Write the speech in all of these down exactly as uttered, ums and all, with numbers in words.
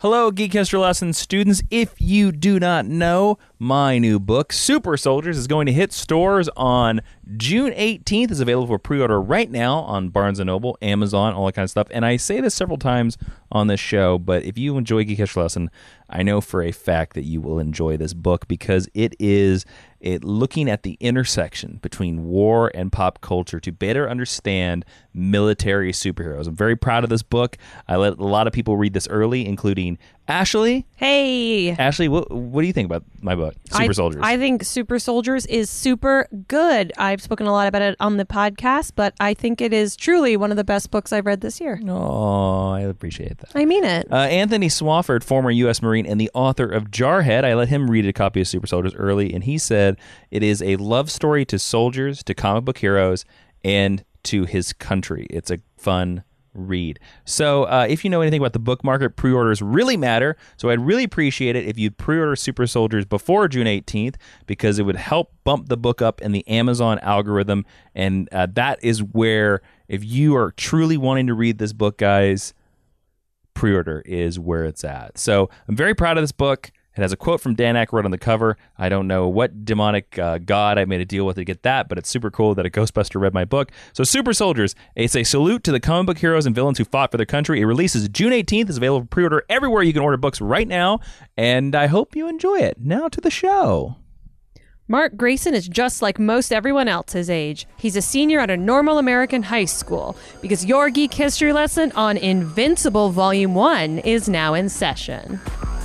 Hello, Geek History Lesson students. If you do not know, my new book, Super Soldiers, is going to hit stores on June eighteenth. It's available for pre-order right now on Barnes and Noble, Amazon, all that kind of stuff. And I say this several times on this show, but if you enjoy Geek History Lesson, I know for a fact that you will enjoy this book because it is it looking at the intersection between war and pop culture to better understand military superheroes. I'm very proud of this book. I let a lot of people read this early, including Ashley. Hey. Ashley, what, what do you think about my book, Super I, Soldiers? I think Super Soldiers is super good. I've spoken a lot about it on the podcast, but I think it is truly one of the best books I've read this year. Oh, I appreciate that. I mean it. Uh, Anthony Swafford, former U S Marine and the author of Jarhead, I let him read a copy of Super Soldiers early, and he said it is a love story to soldiers, to comic book heroes, and to his country. It's a fun read. So uh, if you know anything about the book market, pre-orders really matter. So I'd really appreciate it if you'd pre-order Super Soldiers before June eighteenth because it would help bump the book up in the Amazon algorithm. And uh, that is where, if you are truly wanting to read this book, guys, pre-order is where it's at. So I'm very proud of this book. It has a quote from Dan Aykroyd on the cover. I don't know what demonic uh, god I made a deal with to get that, but it's super cool that a Ghostbuster read my book. So Super Soldiers, it's a salute to the comic book heroes and villains who fought for their country. It releases June eighteenth. It's available for pre-order everywhere you can order books right now, and I hope you enjoy it. Now to the show. Mark Grayson is just like most everyone else his age. He's a senior at a normal American high school because your Geek History Lesson on Invincible Volume one is now in session.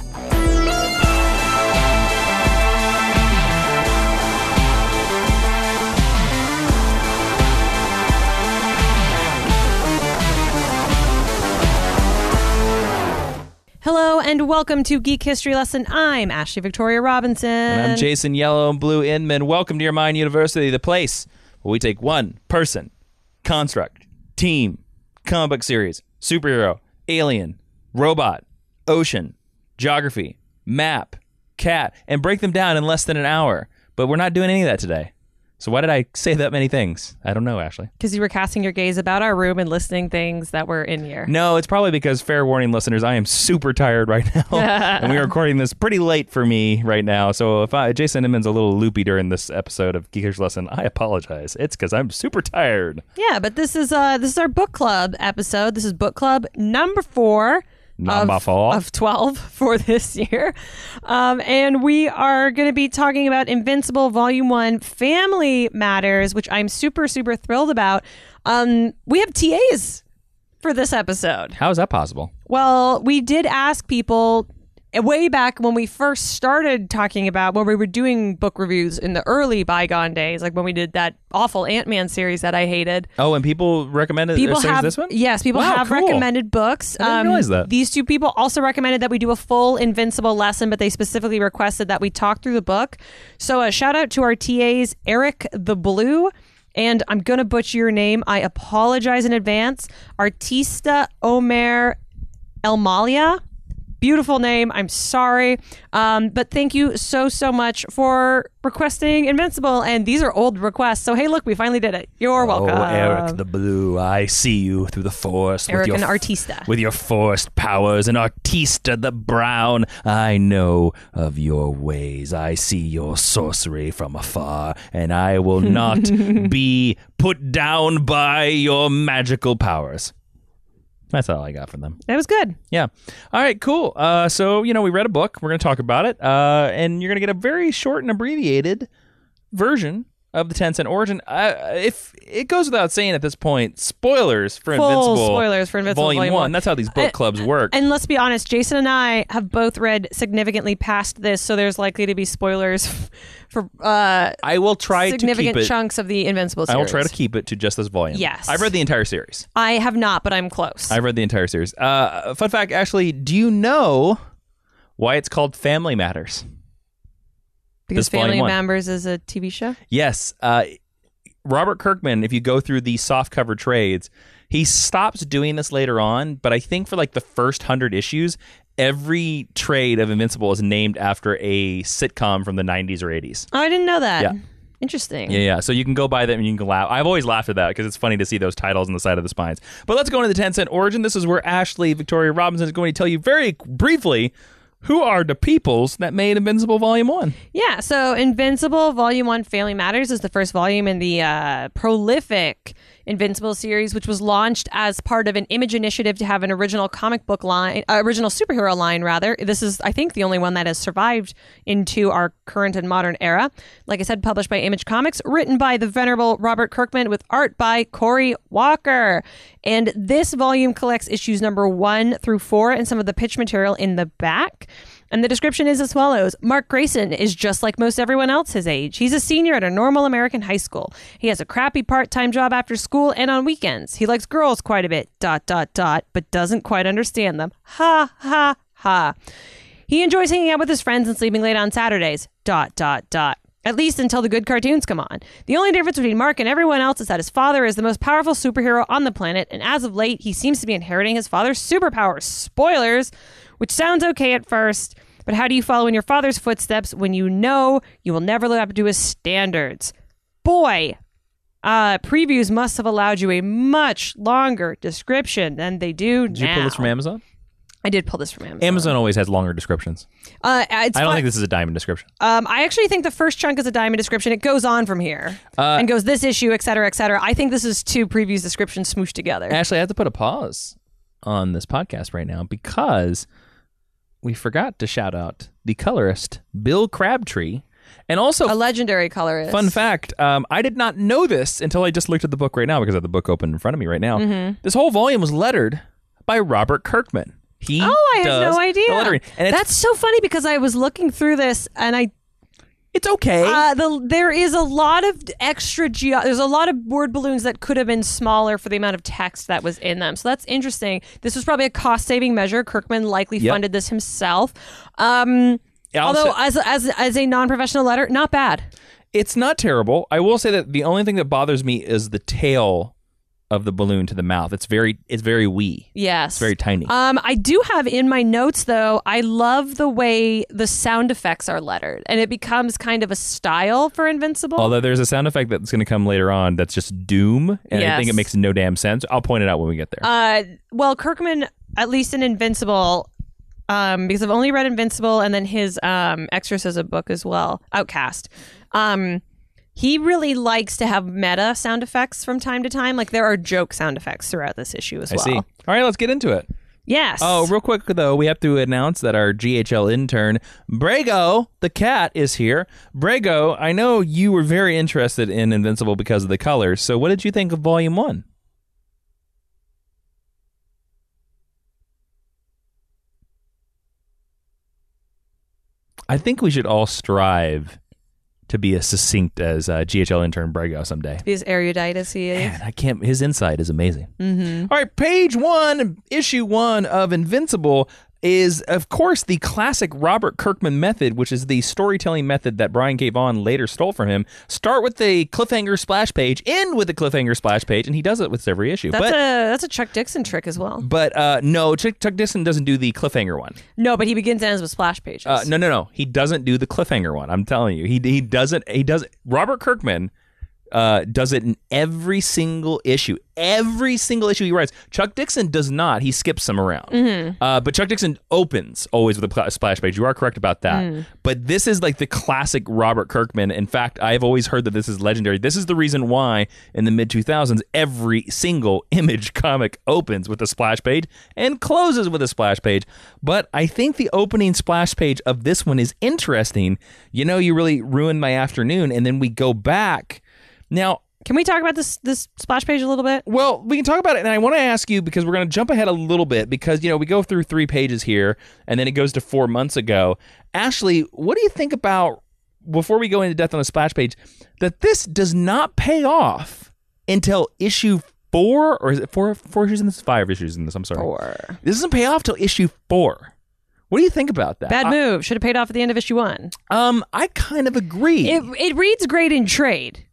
Hello and welcome to Geek History Lesson. I'm Ashley Victoria Robinson. And I'm Jason Yellow and Blue Inman. Welcome to Your Mind University, the place where we take one person, construct, team, comic book series, superhero, alien, robot, ocean, geography, map, cat, and break them down in less than an hour. But we're not doing any of that today. So why did I say that many things? I don't know, Ashley. Because you were casting your gaze about our room and listening things that were in here. No, it's probably because, fair warning, listeners, I am super tired right now. And we are recording this pretty late for me right now. So if I, Jason Inman's a little loopy during this episode of Geek History Lesson, I apologize. It's because I'm super tired. Yeah, but this is uh this is our book club episode. This is book club number four. Number of, four. of twelve for this year. Um, and we are going to be talking about Invincible Volume one, Family Matters, which I'm super, super thrilled about. Um, we have T As for this episode. How is that possible? Well, we did ask people way back when we first started talking about when we were doing book reviews in the early bygone days, like when we did that awful Ant-Man series that I hated. Oh, and people recommended people have, this one? Yes, people Wow, have cool. recommended books. I didn't realize that. These two people also recommended that we do a full Invincible lesson, but they specifically requested that we talk through the book. So a shout out to our T As, Eric the Blue, and I'm going to butcher your name. I apologize in advance. Artista Omer Elmalia. Beautiful name. I'm sorry. Um, but thank you so, so much for requesting Invincible. And these are old requests. So, hey, look, we finally did it. You're welcome. Oh, Eric the Blue, I see you through the forest. Eric with your, and Artista. With your forest powers, and Artista the Brown. I know of your ways. I see your sorcery from afar, and I will not be put down by your magical powers. That's all I got from them. That was good. Yeah. All right, cool. Uh, so, you know, we read a book. We're going to talk about it. Uh, and you're going to get a very short and abbreviated version of the ten cent origin. Uh, if it goes without saying at this point, spoilers for Full Invincible. spoilers for Invincible Volume, Volume one. one. That's how these book Uh, clubs work. And let's be honest, Jason and I have both read significantly past this, so there's likely to be spoilers for uh, I will try to significant keep it. chunks of the Invincible series. I will try to keep it to just this volume. Yes. I've read the entire series. I have not, but I'm close. I've read the entire series. Uh, fun fact, Ashley, do you know why it's called Family Matters? because this volume Family one. Members is a T V show? Yes. Uh, Robert Kirkman, if you go through the softcover trades, he stops doing this later on, but I think for like the first hundred issues, every trade of Invincible is named after a sitcom from the nineties or eighties. Oh, I didn't know that. Yeah. Interesting. Yeah, yeah. So you can go buy them and you can laugh. I've always laughed at that because it's funny to see those titles on the side of the spines. But let's go into the ten cent origin. This is where Ashley Victoria Robinson is going to tell you very briefly who are the peoples that made Invincible Volume one. Yeah, so Invincible Volume one Family Matters is the first volume in the uh, prolific Invincible series, which was launched as part of an Image initiative to have an original comic book line, uh, original superhero line, rather. This is, I think, the only one that has survived into our current and modern era. Like I said, published by Image Comics, written by the venerable Robert Kirkman with art by Cory Walker. And this volume collects issues number one through four and some of the pitch material in the back. And the description is as follows. Mark Grayson is just like most everyone else his age. He's a senior at a normal American high school. He has a crappy part-time job after school and on weekends. He likes girls quite a bit, dot, dot, dot, but doesn't quite understand them. Ha, ha, ha. He enjoys hanging out with his friends and sleeping late on Saturdays, dot, dot, dot. At least until the good cartoons come on. The only difference between Mark and everyone else is that his father is the most powerful superhero on the planet, and as of late, he seems to be inheriting his father's superpowers. Spoilers! Which sounds okay at first, but how do you follow in your father's footsteps when you know you will never live up to his standards? Boy, uh, previews must have allowed you a much longer description than they do Did now. you pull this from Amazon? I did pull this from Amazon. Amazon always has longer descriptions. Uh, it's I don't fun- think this is a diamond description. Um, I actually think the first chunk is a diamond description. It goes on from here Uh, and goes this issue, et cetera, et cetera. I think this is two previews descriptions smooshed together. Ashley, I have to put a pause on this podcast right now because we forgot to shout out the colorist, Bill Crabtree. And also, A legendary colorist. fun fact, um, I did not know this until I just looked at the book right now because I have the book open in front of me right now. Mm-hmm. This whole volume was lettered by Robert Kirkman. He Oh, I does had no idea. the lettering. And it's, That's so funny because I was looking through this and I it's okay. uh, the there is a lot of extra ge- there's a lot of word balloons that could have been smaller for the amount of text that was in them. So that's interesting. This was probably a cost saving measure. Kirkman likely Yep. funded this himself. Um, Yeah, I'll although say- as as as a non professional letter, not bad. It's not terrible. I will say that the only thing that bothers me is the tail of the balloon to the mouth. It's very it's very wee. Yes. It's very tiny. Um, I do have in my notes, though, I love the way the sound effects are lettered, and it becomes kind of a style for Invincible. Although there's a sound effect that's going to come later on that's just doom, and I think Yes. it makes no damn sense. I'll point it out when we get there. Uh, well, Kirkman, at least in Invincible, um, because I've only read Invincible and then his um, Exorcism book as well, Outcast. Um, he really likes to have meta sound effects from time to time. Like there are joke sound effects throughout this issue as I well. see. All right, let's get into it. Yes. Oh, real quick, though, we have to announce that our G H L intern, Brago, the cat, is here. Brago, I know you were very interested in Invincible because of the colors, so what did you think of Volume one? I think we should all strive to be as succinct as uh, G H L intern Brago someday. Be as erudite as he is. Man, I can't. His insight is amazing. Mm-hmm. All right, page one, issue one of Invincible is, of course, the classic Robert Kirkman method, which is the storytelling method that Brian K. Vaughan later stole from him. Start with the cliffhanger splash page, end with the cliffhanger splash page, and he does it with every issue. That's but a that's a Chuck Dixon trick as well. but uh, no, Chuck, Chuck Dixon doesn't do the cliffhanger one. No, but he begins and ends with splash pages. Uh, no, no, no. He doesn't do the cliffhanger one. I'm telling you, he he doesn't. He does. Robert Kirkman uh, does it in every single issue. Every single issue he writes. Chuck Dixon does not. He skips some around. Mm-hmm. Uh, but Chuck Dixon opens always with a pl- splash page. You are correct about that. Mm. But this is like the classic Robert Kirkman. In fact, I've always heard that this is legendary. This is the reason why in the mid two thousands, every single Image comic opens with a splash page and closes with a splash page. But I think the opening splash page of this one is interesting. You know, you really ruined my afternoon. And then we go back. Now, Can we talk about this this splash page a little bit? well, we can talk about it, and I want to ask you because we're going to jump ahead a little bit because, you know, we go through three pages here, and then it goes to four months ago. Ashley, what do you think about, before we go into Death on the Splash Page, that this does not pay off until issue four, or is it four, four issues in this? Five issues in this, I'm sorry. Four. This doesn't pay off till issue four. What do you think about that? Bad I- move. Should have paid off at the end of issue one. um, I kind of agree. It it reads great in trade.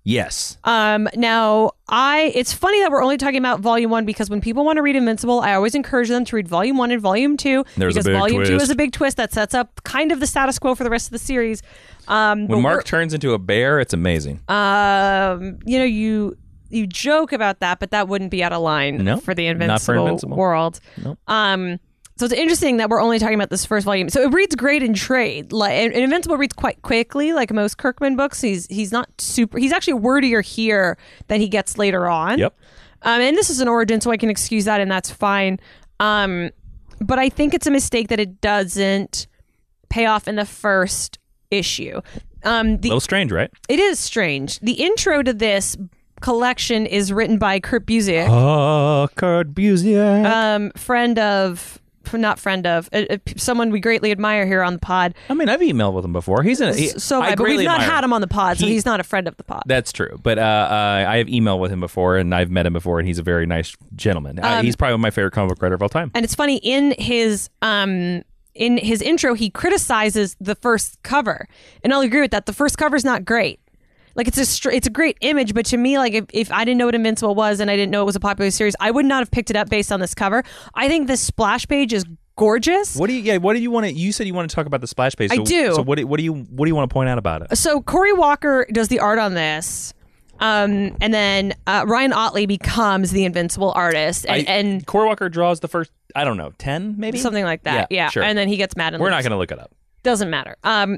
Yes. Um, now, I it's funny that we're only talking about Volume One because when people want to read Invincible, I always encourage them to read Volume One and Volume Two There's a because big Volume Two twist. is a big twist that sets up kind of the status quo for the rest of the series. Um, but When Mark we're- turns into a bear, it's amazing. um, you know, you you joke about that, but that wouldn't be out of line No, for the not for Invincible, Invincible. world. Nope. Um, so it's interesting that we're only talking about this first volume. So it reads great in trade. Like, and and Invincible reads quite quickly, like most Kirkman books. He's he's not super. He's actually wordier here than he gets later on. Yep. Um, and this is an origin, so I can excuse that, and that's fine. Um, but I think it's a mistake that it doesn't pay off in the first issue. Um, A the little strange, right? it is strange. The intro to this collection is written by Kurt Busiek, Oh, Kurt Busiek. um, friend of, not friend of, uh, uh, someone we greatly admire here on the pod. I mean, I've emailed with him before. He's in. He, So, I but we've greatly not admire had him on the pod, so He- he's not a friend of the pod. That's true, but uh, uh, I have emailed with him before, and I've met him before, and he's a very nice gentleman. uh, Um, he's probably my favorite comic book writer of all time. And it's funny, in his um in his intro, he criticizes the first cover, and I'll agree with that. The first cover's not great. Like it's a str- it's a great image, but to me, like if, if I didn't know what Invincible was and I didn't know it was a popular series, I would not have picked it up based on this cover. I think this splash page is gorgeous. What do you? Yeah. What do you want to? You said you want to talk about the splash page. I So, do. So what? Do, what do you? What do you want to point out about it? So Cory Walker does the art on this. Um, and then uh, Ryan Otley becomes the Invincible artist, and, I, and Cory Walker draws the first. I don't know, ten maybe something like that. Yeah, Yeah, sure. and then he gets mad and We're leaves. not going to look it up. Doesn't matter. Um,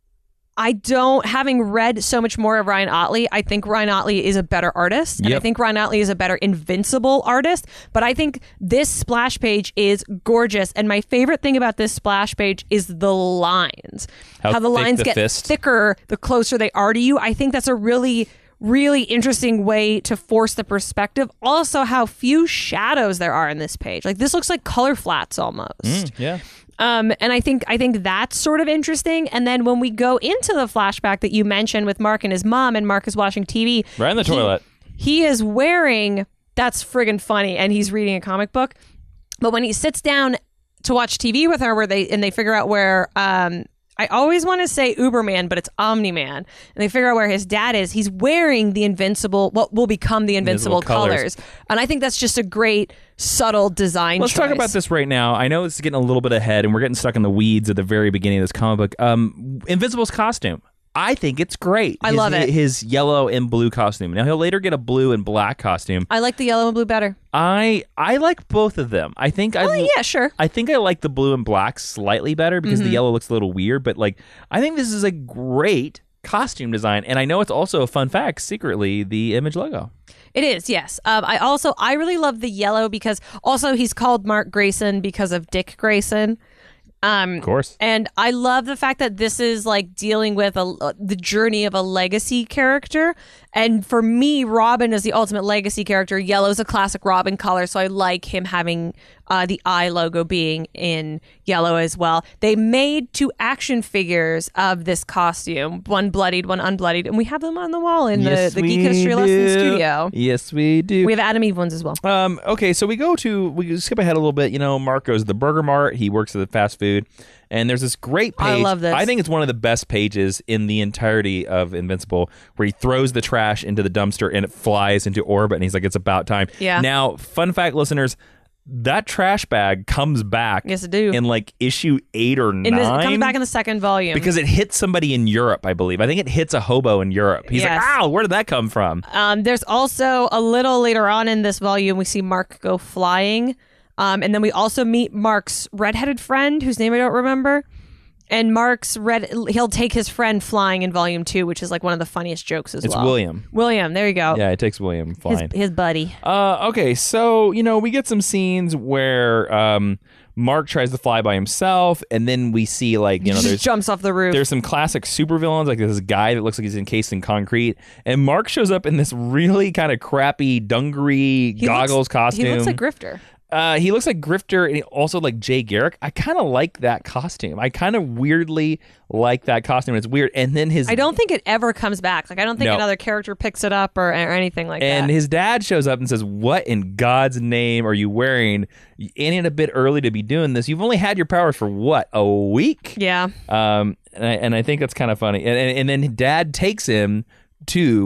I don't, having read so much more of Ryan Otley, I think Ryan Otley is a better artist. And I Yep. think Ryan Otley is a better Invincible artist. But I think this splash page is gorgeous. And my favorite thing about this splash page is the lines. How the thick lines the get fist. thicker the closer they are to you. I think that's a really, really interesting way to force the perspective. Also, how few shadows there are in this page. Like, this looks like color flats almost. Mm, yeah. Um, and I think I think that's sort of interesting. And then when we go into the flashback that you mentioned with Mark and his mom, and Mark is watching T V, Right in the he- toilet. He is wearing. That's friggin' funny, and he's reading a comic book. But when he sits down to watch T V with her, where they and they figure out where. Um, I always want to say Uberman, but it's Omni-Man. And they figure out where his dad is. He's wearing the Invincible, what will become the Invincible, Invincible colors. colors. And I think that's just a great, subtle design Let's talk choice. about this right now. I know this is getting a little bit ahead, and we're getting stuck in the weeds at the very beginning of this comic book. Um, Invincible's costume. I think it's great. I His- love it. His yellow and blue costume. Now he'll later get a blue and black costume. I like the yellow and blue better. I I like both of them. I think I Oh, yeah, sure. I think I like the blue and black slightly better because Mm-hmm. the yellow looks a little weird, but like I think this is a great costume design, and I know it's also a fun fact, secretly the Image logo. It is, yes. Um, I also I really love the yellow because also he's called Mark Grayson because of Dick Grayson. Um, Of course. And I love the fact that this is like dealing with a, uh, the journey of a legacy character. And for me, Robin is the ultimate legacy character. Yellow's a classic Robin color, so I like him having uh, the eye logo being in yellow as well. They made two action figures of this costume, one bloodied, one unbloodied, and we have them on the wall in Yes, the, the we Geek History Lesson do. studio. Yes, we do. We have Adam Eve ones as well. Um, okay, so we go to we skip ahead a little bit. You know, Mark goes to the Burger Mart. He works at the fast food, and there's this great page. I love this. I think it's one of the best pages in the entirety of Invincible, where he throws the trash into the dumpster and it flies into orbit, and he's like, "It's about time." Yeah. Now, fun fact, listeners. That trash bag comes back Yes, it do. in like issue eight or In nine. this, it comes back in the second volume. because it hits somebody in Europe, I believe. I think it hits a hobo in Europe. He's Yes. like, "Ow, where did that come from?" Um, there's also a little later on in this volume, we see Mark go flying. Um, and then we also meet Mark's redheaded friend, whose name I don't remember. And Mark's red, he'll take his friend flying in volume two, which is like one of the funniest jokes as It's well. William. William, there you go. Yeah, it takes William his, flying. his buddy. Uh, okay, so you know we get some scenes where um, Mark tries to fly by himself, and then we see like you know Just there's jumps off the roof. there's some classic supervillains like this guy that looks like he's encased in concrete, and Mark shows up in this really kind of crappy dungaree He goggles looks, costume. He looks like Grifter. Uh, he looks like Grifter, and he also like Jay Garrick. I kind of like that costume. I kind of weirdly like that costume. It's weird, and then his I don't think it ever comes back. Like I don't think No. another character picks it up or, or anything like And that. his dad shows up and says, "What in God's name are you wearing? You ain't it a bit early to be doing this? You've only had your powers for what, a week?" yeah. Um, and I, and I think that's kind of funny. And, and and then Dad takes him to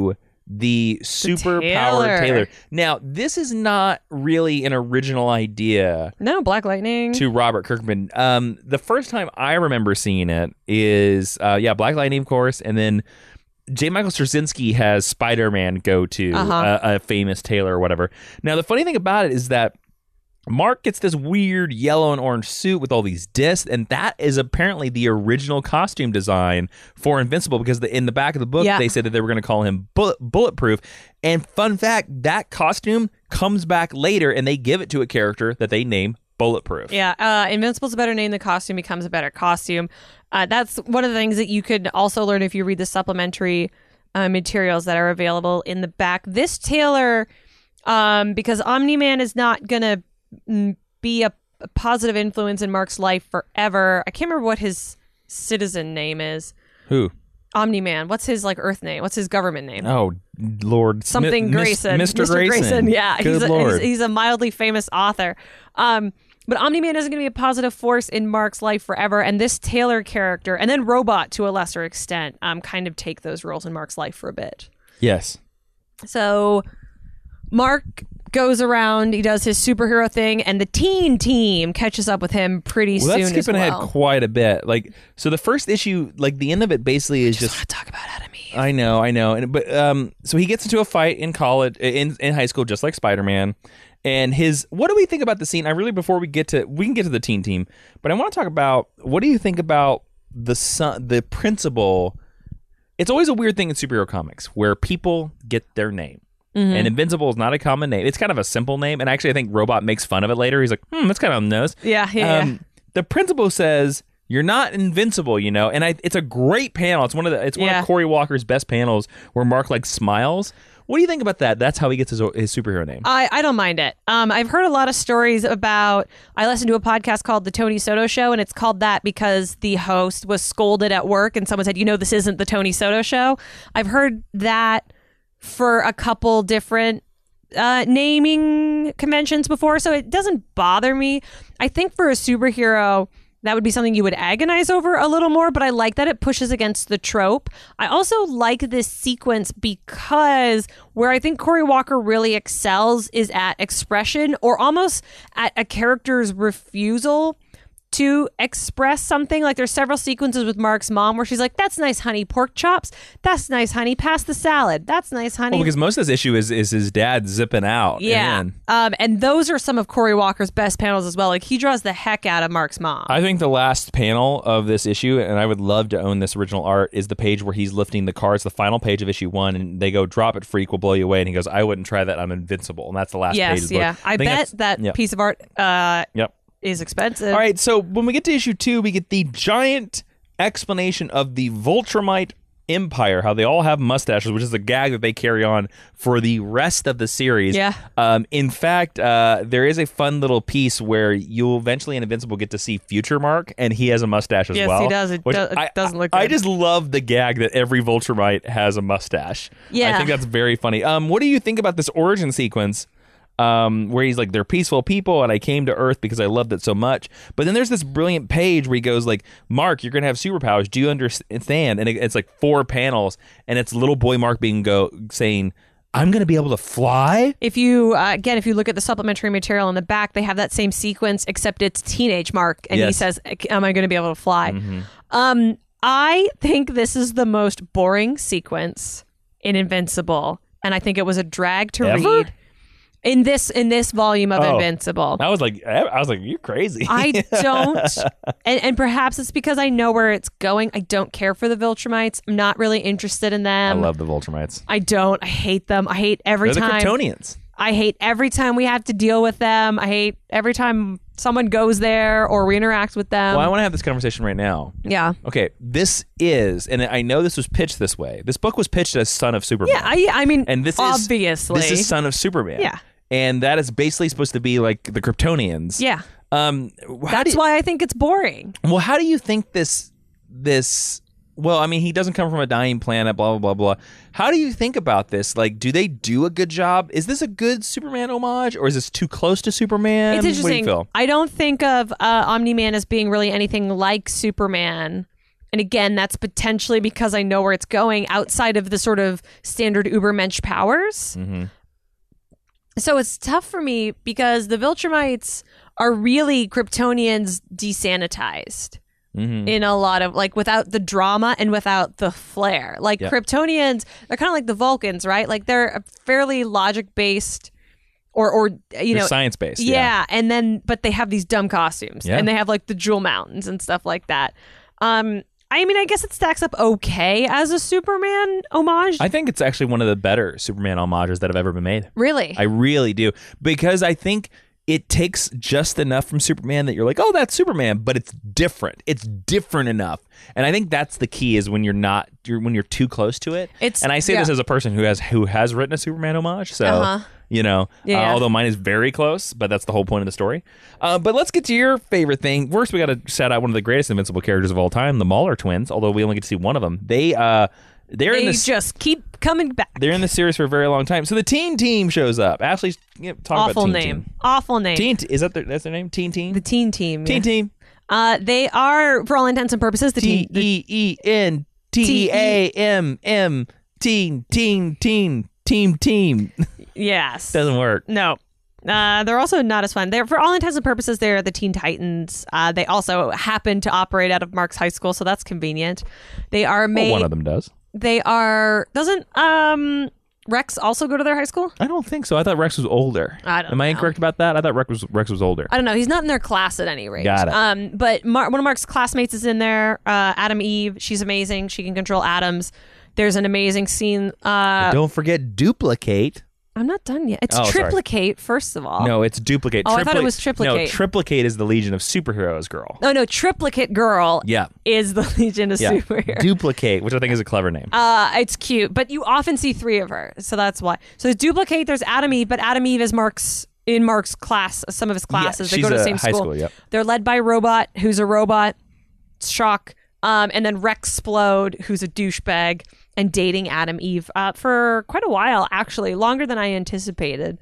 the super Taylor. powered Taylor. Now, this is not really an original idea No, Black Lightning. to Robert Kirkman. Um, the first time I remember seeing it is, uh, yeah, Black Lightning, of course, and then J. Michael Straczynski has Spider-Man go to Uh-huh. a, a famous Taylor or whatever. Now, the funny thing about it is that Mark gets this weird yellow and orange suit with all these discs, and that is apparently the original costume design for Invincible, because the, in the back of the book, Yeah. they said that they were going to call him bullet, Bulletproof. And fun fact, that costume comes back later, and they give it to a character that they name Bulletproof. Yeah, uh, Invincible's a better name. The costume becomes a better costume. Uh, that's one of the things that you could also learn if you read the supplementary uh, materials that are available in the back. This Taylor, um, because Omni-Man is not going to be a, a positive influence in Mark's life forever. I can't remember what his citizen name is. Who? Omni-Man. What's his like Earth name? What's his government name? Oh, Lord. Something Mi- Grayson. Mister Grayson. Yeah, Good he's a, Lord. he's, he's a mildly famous author. Um, but Omni-Man isn't going to be a positive force in Mark's life forever. And this Taylor character, and then Robot to a lesser extent, um, kind of take those roles in Mark's life for a bit. Yes. So Mark goes around, he does his superhero thing, and the teen team catches up with him pretty Well, soon that's skipping as well. ahead quite a bit. Like, so the first issue, like the end of it, basically is just. want to talk about Adam Eve. I know, I know, and but um, so he gets into a fight in college, in in high school, just like Spider-Man, and his. What do we think about the scene? I really, before we get to, we can get to the teen team, but I want to talk about what do you think about the son, the principal. It's always a weird thing in superhero comics where people get their name. Mm-hmm. And Invincible is not a common name. It's kind of a simple name. And actually, I think Robot makes fun of it later. He's like, hmm, that's kind of on the nose. Yeah, yeah, um, yeah. The principal says, you're not invincible, you know? And I, it's a great panel. It's one of the, it's one Yeah. of Cory Walker's best panels where Mark, like, smiles. What do you think about that? That's how he gets his, his superhero name. I, I don't mind it. Um, I've heard a lot of stories about. I listened to a podcast called The Tony Soto Show, and it's called that because the host was scolded at work, and someone said, "You know, this isn't the Tony Soto Show." I've heard that for a couple different uh, naming conventions before, so it doesn't bother me. I think for a superhero, that would be something you would agonize over a little more, but I like that it pushes against the trope. I also like this sequence because where I think Cory Walker really excels is at expression, or almost at a character's refusal to express something. Like there's several sequences with Mark's mom where she's like, "That's nice, honey, pork chops. That's nice, honey, pass the salad. That's nice, honey." Well, because most of this issue is, is his dad zipping out. Yeah. And then- Um, and those are some of Cory Walker's best panels as well. Like he draws the heck out of Mark's mom. I think the last panel of this issue, and I would love to own this original art, is the page where he's lifting the cards, the final page of issue one, and they go, "Drop it, freak, will blow you away." And he goes, "I wouldn't try that. I'm invincible." And that's the last page yes, of the book. yeah. I, think bet that's- that yep. piece of art uh, Yep. is expensive. All right, so when we get to issue two, we get the giant explanation of the Voltramite Empire, how they all have mustaches, which is a gag that they carry on for the rest of the series. Yeah. Um, in fact, uh, there is a fun little piece where you'll eventually in Invincible get to see Future Mark, and he has a mustache as Yes, well. he does. It which do- it I- doesn't look I, I good. just love the gag that every Voltramite has a mustache. Yeah. I think that's very funny. Um, what do you think about this origin sequence? Um, where he's like, they're peaceful people, and I came to Earth because I loved it so much. But then there's this brilliant page where he goes like, "Mark, you're gonna have superpowers. Do you understand?" And it, it's like four panels, and it's little boy Mark being go saying, "I'm gonna be able to fly." If you, uh, again, if you look at the supplementary material in the back, they have that same sequence, except it's teenage Mark. And he Yes. says, "Am I going to be able to fly?" Mm-hmm. Um, I think this is the most boring sequence in Invincible. And I think it was a drag to Ever? read. In this in this volume of Oh. Invincible. I was like, I was like, you're crazy. I don't, and, and perhaps it's because I know where it's going. I don't care for the Viltrumites. I'm not really interested in I them. love the Voltrumites. I don't. I hate them. I hate every They're the time. Kryptonians. I hate every time we have to deal with them. I hate every time someone goes there or we interact with them. Well, I want to have this conversation right now. yeah. Okay, this is, and I know this was pitched this way. This book was pitched as Son of Superman. Yeah. I, I mean, and this obviously. is this is Son of Superman. Yeah. And that is basically supposed to be like the Kryptonians. yeah. Um, how That's do, why I think it's boring. Well, how do you think this this? Well, I mean, he doesn't come from a dying planet. Blah blah blah blah. How do you think about this? Like, do they do a good job? Is this a good Superman homage, or is this too close to Superman? It's What do you interesting. feel? I don't think of uh, Omni-Man as being really anything like Superman And again, that's potentially because I know where it's going outside of the sort of standard Ubermensch powers. Mm-hmm. So it's tough for me because the Viltrumites are really Kryptonians desanitized. Mm-hmm. In a lot of, like, without the drama and without the flair. Like, yeah. Kryptonians, they're kind of like the Vulcans, right? Like, they're a fairly logic-based or, or you they're know... science-based, yeah. yeah. And then, but they have these dumb costumes. Yeah. And they have, like, the Jewel Mountains and stuff like that. Um, I mean, I guess it stacks up okay as a Superman homage. I think it's actually one of the better Superman homages that have ever been made. Really? I really do. Because I think... it takes just enough from Superman that you're like, oh, that's Superman, but it's different. It's different enough, and I think that's the key is when you're not, you're, when you're too close to it. It's, and I say yeah. this as a person who has who has written a Superman homage, so uh-huh. you know, yeah. uh, although mine is very close, but that's the whole point of the story. Uh, but let's get to your favorite thing. First, we got to shout out one of the greatest Invincible characters of all time, the Mauler twins. Although we only get to see one of them, they uh, they're they in this just keep coming back. They're in the series for a very long time. So the Teen Team shows up. Ashley, you know, talk awful about Teen name. Team. Awful name. Teen is that their, that's their name? Teen Team. The Teen Team. Teen yeah. Team. Uh, they are, for all intents and purposes, the T teen. E E N T E A M M Teen Teen Teen Team Team. Yes. Doesn't work. No. Uh, they're also not as fun. They're, for all intents and purposes, they're the Teen Titans. Uh, they also happen to operate out of Mark's high school, so that's convenient. They are made. Well, one of them does. They are. Doesn't um Rex also go to their high school? I don't think so. I thought Rex was older. I don't Am I know. incorrect about that? I thought Rex was Rex was older. I don't know. He's not in their class at any rate. Got it. Um, but Mar- one of Mark's classmates is in there. Uh, Adam Eve. She's amazing. She can control atoms. There's an amazing scene. Uh, don't forget Duplicate. I'm not done yet. It's Oh, sorry. Triplicate, first of all. No, it's Duplicate. Oh, I thought it Tripli- was Triplicate. No, Triplicate is the Legion of Superheroes girl. Oh, no. Triplicate Girl Yeah. is the Legion of Yeah. Superheroes. Duplicate, which I think is a clever name. Uh, it's cute, but you often see three of her, so that's why. So there's Duplicate, there's Adam Eve, but Adam Eve is Mark's in Mark's class, some of his classes. Yeah, they go to she's the a same high school. school, yep. They're led by Robot, who's a robot. Shock. Um, and then Rex Splode, who's a douchebag and dating Adam Eve uh, for quite a while, actually, longer than I anticipated.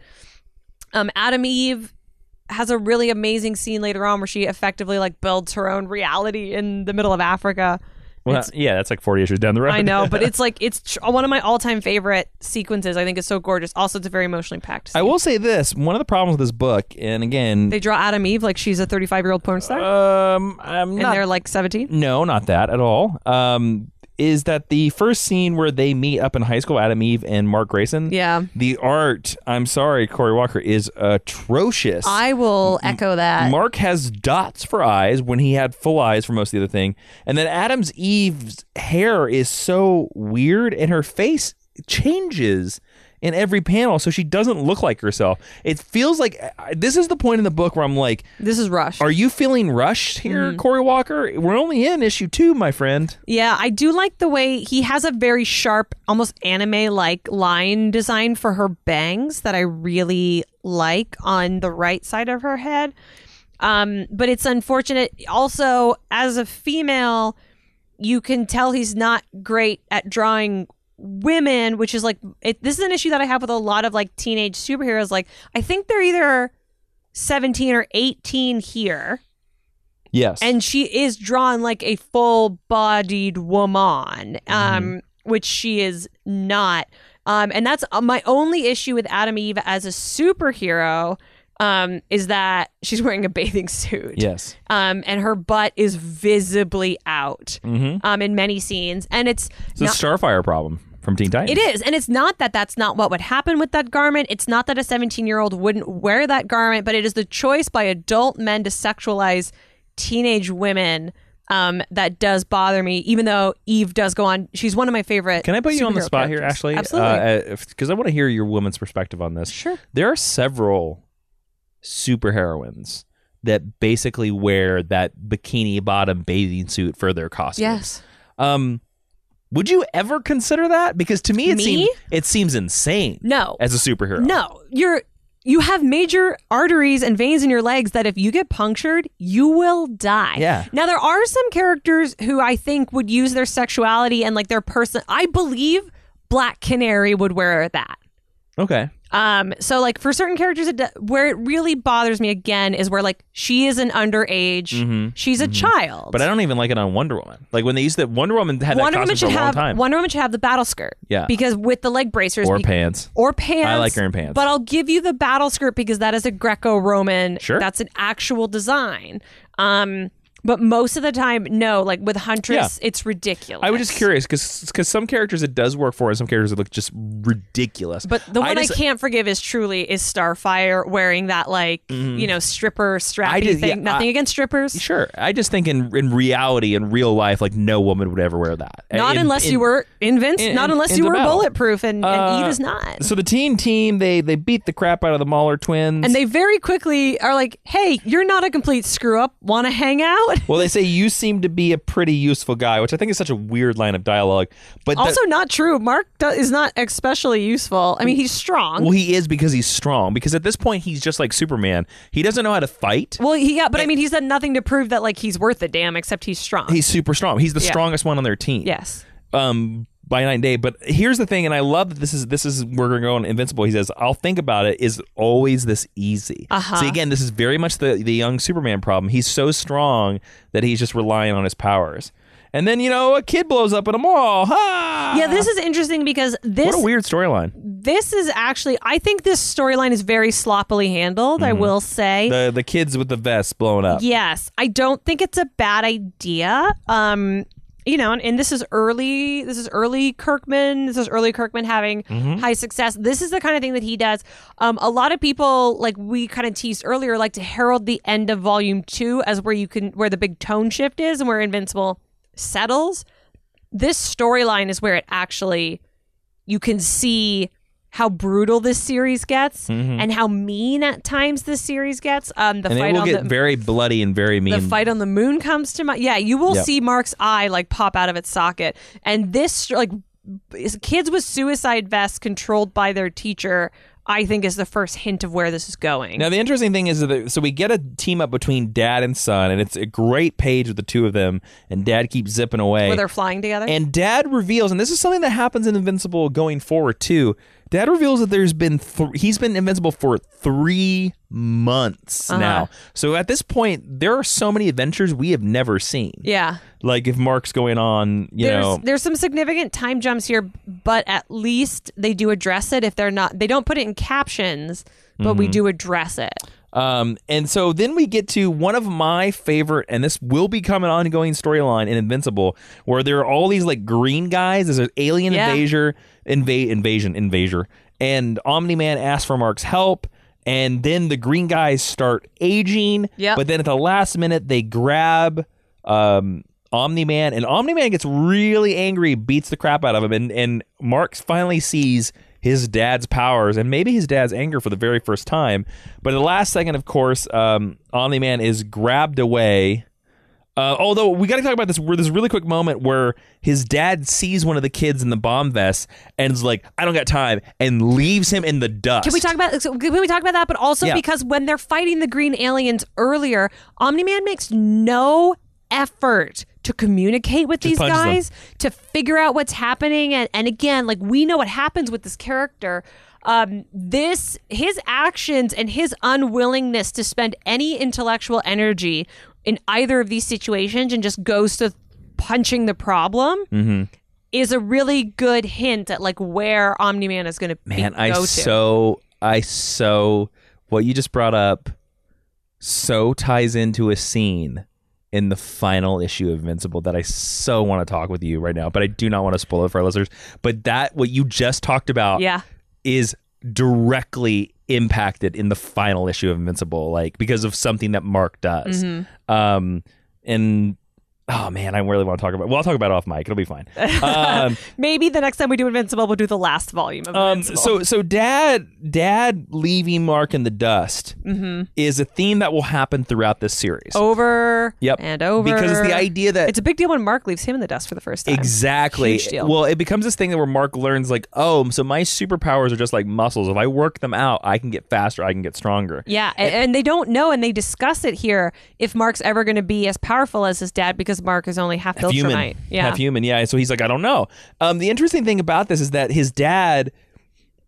Um, Adam Eve has a really amazing scene later on where she effectively like builds her own reality in the middle of Africa. Well, It's- yeah, that's like forty issues down the road. I know, but it's like it's tr- one of my all-time favorite sequences. I think it's so gorgeous. Also, it's a very emotionally packed scene. I will say this: one of the problems with this book, and again, They draw Adam Eve like she's a thirty-five-year-old porn star, um, I'm and not. they're like seventeen. No, not that at all. Um, is that the first scene where they meet up in high school, Adam Eve and Mark Grayson? Yeah. The art, I'm sorry, Corey Walker, is atrocious. I will echo that. Mark has dots for eyes when he had full eyes for most of the other thing. And then Adam's Eve's hair is so weird and her face changes in every panel, so she doesn't look like herself. It feels like this is the point in the book where I'm like, This is rushed. are you feeling rushed here, Mm-hmm. Corey Walker? We're only in issue two, my friend. Yeah, I do like the way he has a very sharp, almost anime-like line design for her bangs that I really like on the right side of her head. Um, but it's unfortunate. Also, as a female, you can tell he's not great at drawing women, which is like, it, this is an issue that I have with a lot of like teenage superheroes. Like, I think they're either seventeen or eighteen here. Yes. And she is drawn like a full-bodied woman, um, mm-hmm. which she is not. Um, and that's uh, my only issue with Adam Eve as a superhero, um, is that she's wearing a bathing suit. Yes. Um, and her butt is visibly out Mm-hmm. um, in many scenes. And it's It's not- a Starfire problem from Teen Titans. it is. And it's not that that's not what would happen with that garment. It's not that a seventeen-year-old wouldn't wear that garment, but it is the choice by adult men to sexualize teenage women um, that does bother me, even though Eve does go on. She's one of my favorite. Can I put you on the superhero spot here, characters. Ashley? Absolutely. Because I want to hear your woman's perspective on this. Sure. There are several superheroines that basically wear that bikini bottom bathing suit for their costume. Yes. Um, would you ever consider that? Because to me, it Me? seems it seems insane. No. As a superhero. No. You're you have major arteries and veins in your legs that if you get punctured, you will die. Yeah. Now there are some characters who I think would use their sexuality and like their person. I believe Black Canary would wear that. Okay. Um, so like for certain characters, it, do- where it really bothers me again is where like she is an underage, Mm-hmm. she's a Mm-hmm. child. But I don't even like it on Wonder Woman. Like when they used to, Wonder Woman had Wonder that Woman costume should for a long have time. Wonder Woman should have the battle skirt. Yeah. because with the leg bracers Or be- pants. or pants. I like her in pants. But I'll give you the battle skirt because that is a Greco-Roman. Sure. That's an actual design. Um, but most of the time, no. Like with Huntress, it's ridiculous. I was just curious because some characters it does work for, and some characters it look just ridiculous. But the one I, just- can't forgive is truly is Starfire wearing that like you know stripper strappy I just- thing. yeah, Nothing I- against strippers. Sure, I just think in in reality, in real life, like no woman would ever wear that. Not In- unless in- you were Vince. in- Not in- unless in you the were battle. bulletproof, and, and Uh, Eve is not. So the teen team they they beat the crap out of the Mauler twins, And they very quickly are like, "Hey, you're not a complete screw up. Want to hang out?" well, they say you seem to be a pretty useful guy, which I think is such a weird line of dialogue. But Also, that, not true. Mark do- is not especially useful. I mean, he's strong. well, he is because he's strong. Because at this point, he's just like Superman. He doesn't know how to fight. Well, he yeah, but I mean, he's done nothing to prove that like he's worth a damn, except he's strong. He's super strong. He's the Yeah. strongest one on their team. yes. Um, by night and day. But here's the thing, and I love that this is this is we're gonna go on Invincible. He says, "I'll think about it. Is always this easy?" Uh-huh. See, again, this is very much the the young Superman problem. He's so strong that he's just relying on his powers. And then you know a kid blows up in a mall. Ha! Yeah, this is interesting because this What a weird storyline. this is actually I think this storyline is very sloppily handled. I will say. The the kids with the vests blowing up. Yes, I don't think it's a bad idea. Um, you know, and, and this is early. This is early Kirkman. This is early Kirkman having Mm-hmm. high success. This is the kind of thing that he does. Um, a lot of people, like we kind of teased earlier, like to herald the end of Volume Two as where you can where the big tone shift is and where Invincible settles. This storyline is where it actually you can see how brutal this series gets and how mean at times this series gets. Um, the Mm-hmm. And fight it will on get the very bloody and very mean. the fight on the moon comes to mind. Yeah, you will Yep. see Mark's eye like pop out of its socket, and this like is- kids with suicide vests controlled by their teacher. I think is the first hint of where this is going. Now the interesting thing is that so we get a team up between dad and son, and it's a great page with the two of them, and dad keeps zipping away. where they're flying together. And dad reveals, and this is something that happens in Invincible going forward too. Dad reveals that there's been th- he's been invincible for three months Uh-huh. now. So at this point, there are so many adventures we have never seen. yeah. Like if Mark's going on, you There's know, there's some significant time jumps here, but at least they do address it. If they're not, they don't put it in captions, but Mm-hmm. we do address it. Um, and so then we get to one of my favorite, and this will become an ongoing storyline in Invincible, where there are all these like green guys. There's an alien Yeah. invader, invade, invasion, invader, and Omni-Man asks for Mark's help, and then the green guys start aging. Yep. But then at the last minute, they grab um, Omni-Man, and Omni-Man gets really angry, beats the crap out of him, and and Mark finally sees his dad's powers and maybe his dad's anger for the very first time. But at the last second, of course, um, Omni-Man is grabbed away. Uh, although we got to talk about this, where this really quick moment where his dad sees one of the kids in the bomb vest and is like, "I don't got time," and leaves him in the dust. Can we talk about so can we talk about that? But also Yeah. because when they're fighting the green aliens earlier, Omni-Man makes no effort to communicate with Just these punches them. guys to figure out what's happening. And, and again, like we know what happens with this character. Um, this his actions and his unwillingness to spend any intellectual energy in either of these situations and just goes to punching the problem. Mm-hmm. Is a really good hint at like where Omni-Man is going to Man, go I to. so I so what you just brought up so ties into a scene in the final issue of Invincible that I so want to talk with you right now, but I do not want to spoil it for our listeners. But that what you just talked about Yeah. is directly impacted in the final issue of Invincible, like because of something that Mark does. Mm-hmm. Um, and oh man, I really want to talk about. Well, I'll talk about it off mic. It'll be fine. Um, Maybe the next time we do Invincible, we'll do the last volume of Um, Invincible. so so dad dad leaving Mark in the dust Mm-hmm. is a theme that will happen throughout this series. over Yep. and over. Because it's the idea that It's a big deal when Mark leaves him in the dust for the first time. exactly. Huge deal. Well, it becomes this thing where Mark learns like, oh, so my superpowers are just like muscles. If I work them out, I can get faster. I can get stronger. Yeah, and, and they don't know, and they discuss it here, if Mark's ever going to be as powerful as his dad because Mark is only half Half human, Viltrumite. Yeah. half human. Yeah. So he's like, I don't know. Um, the interesting thing about this is that his dad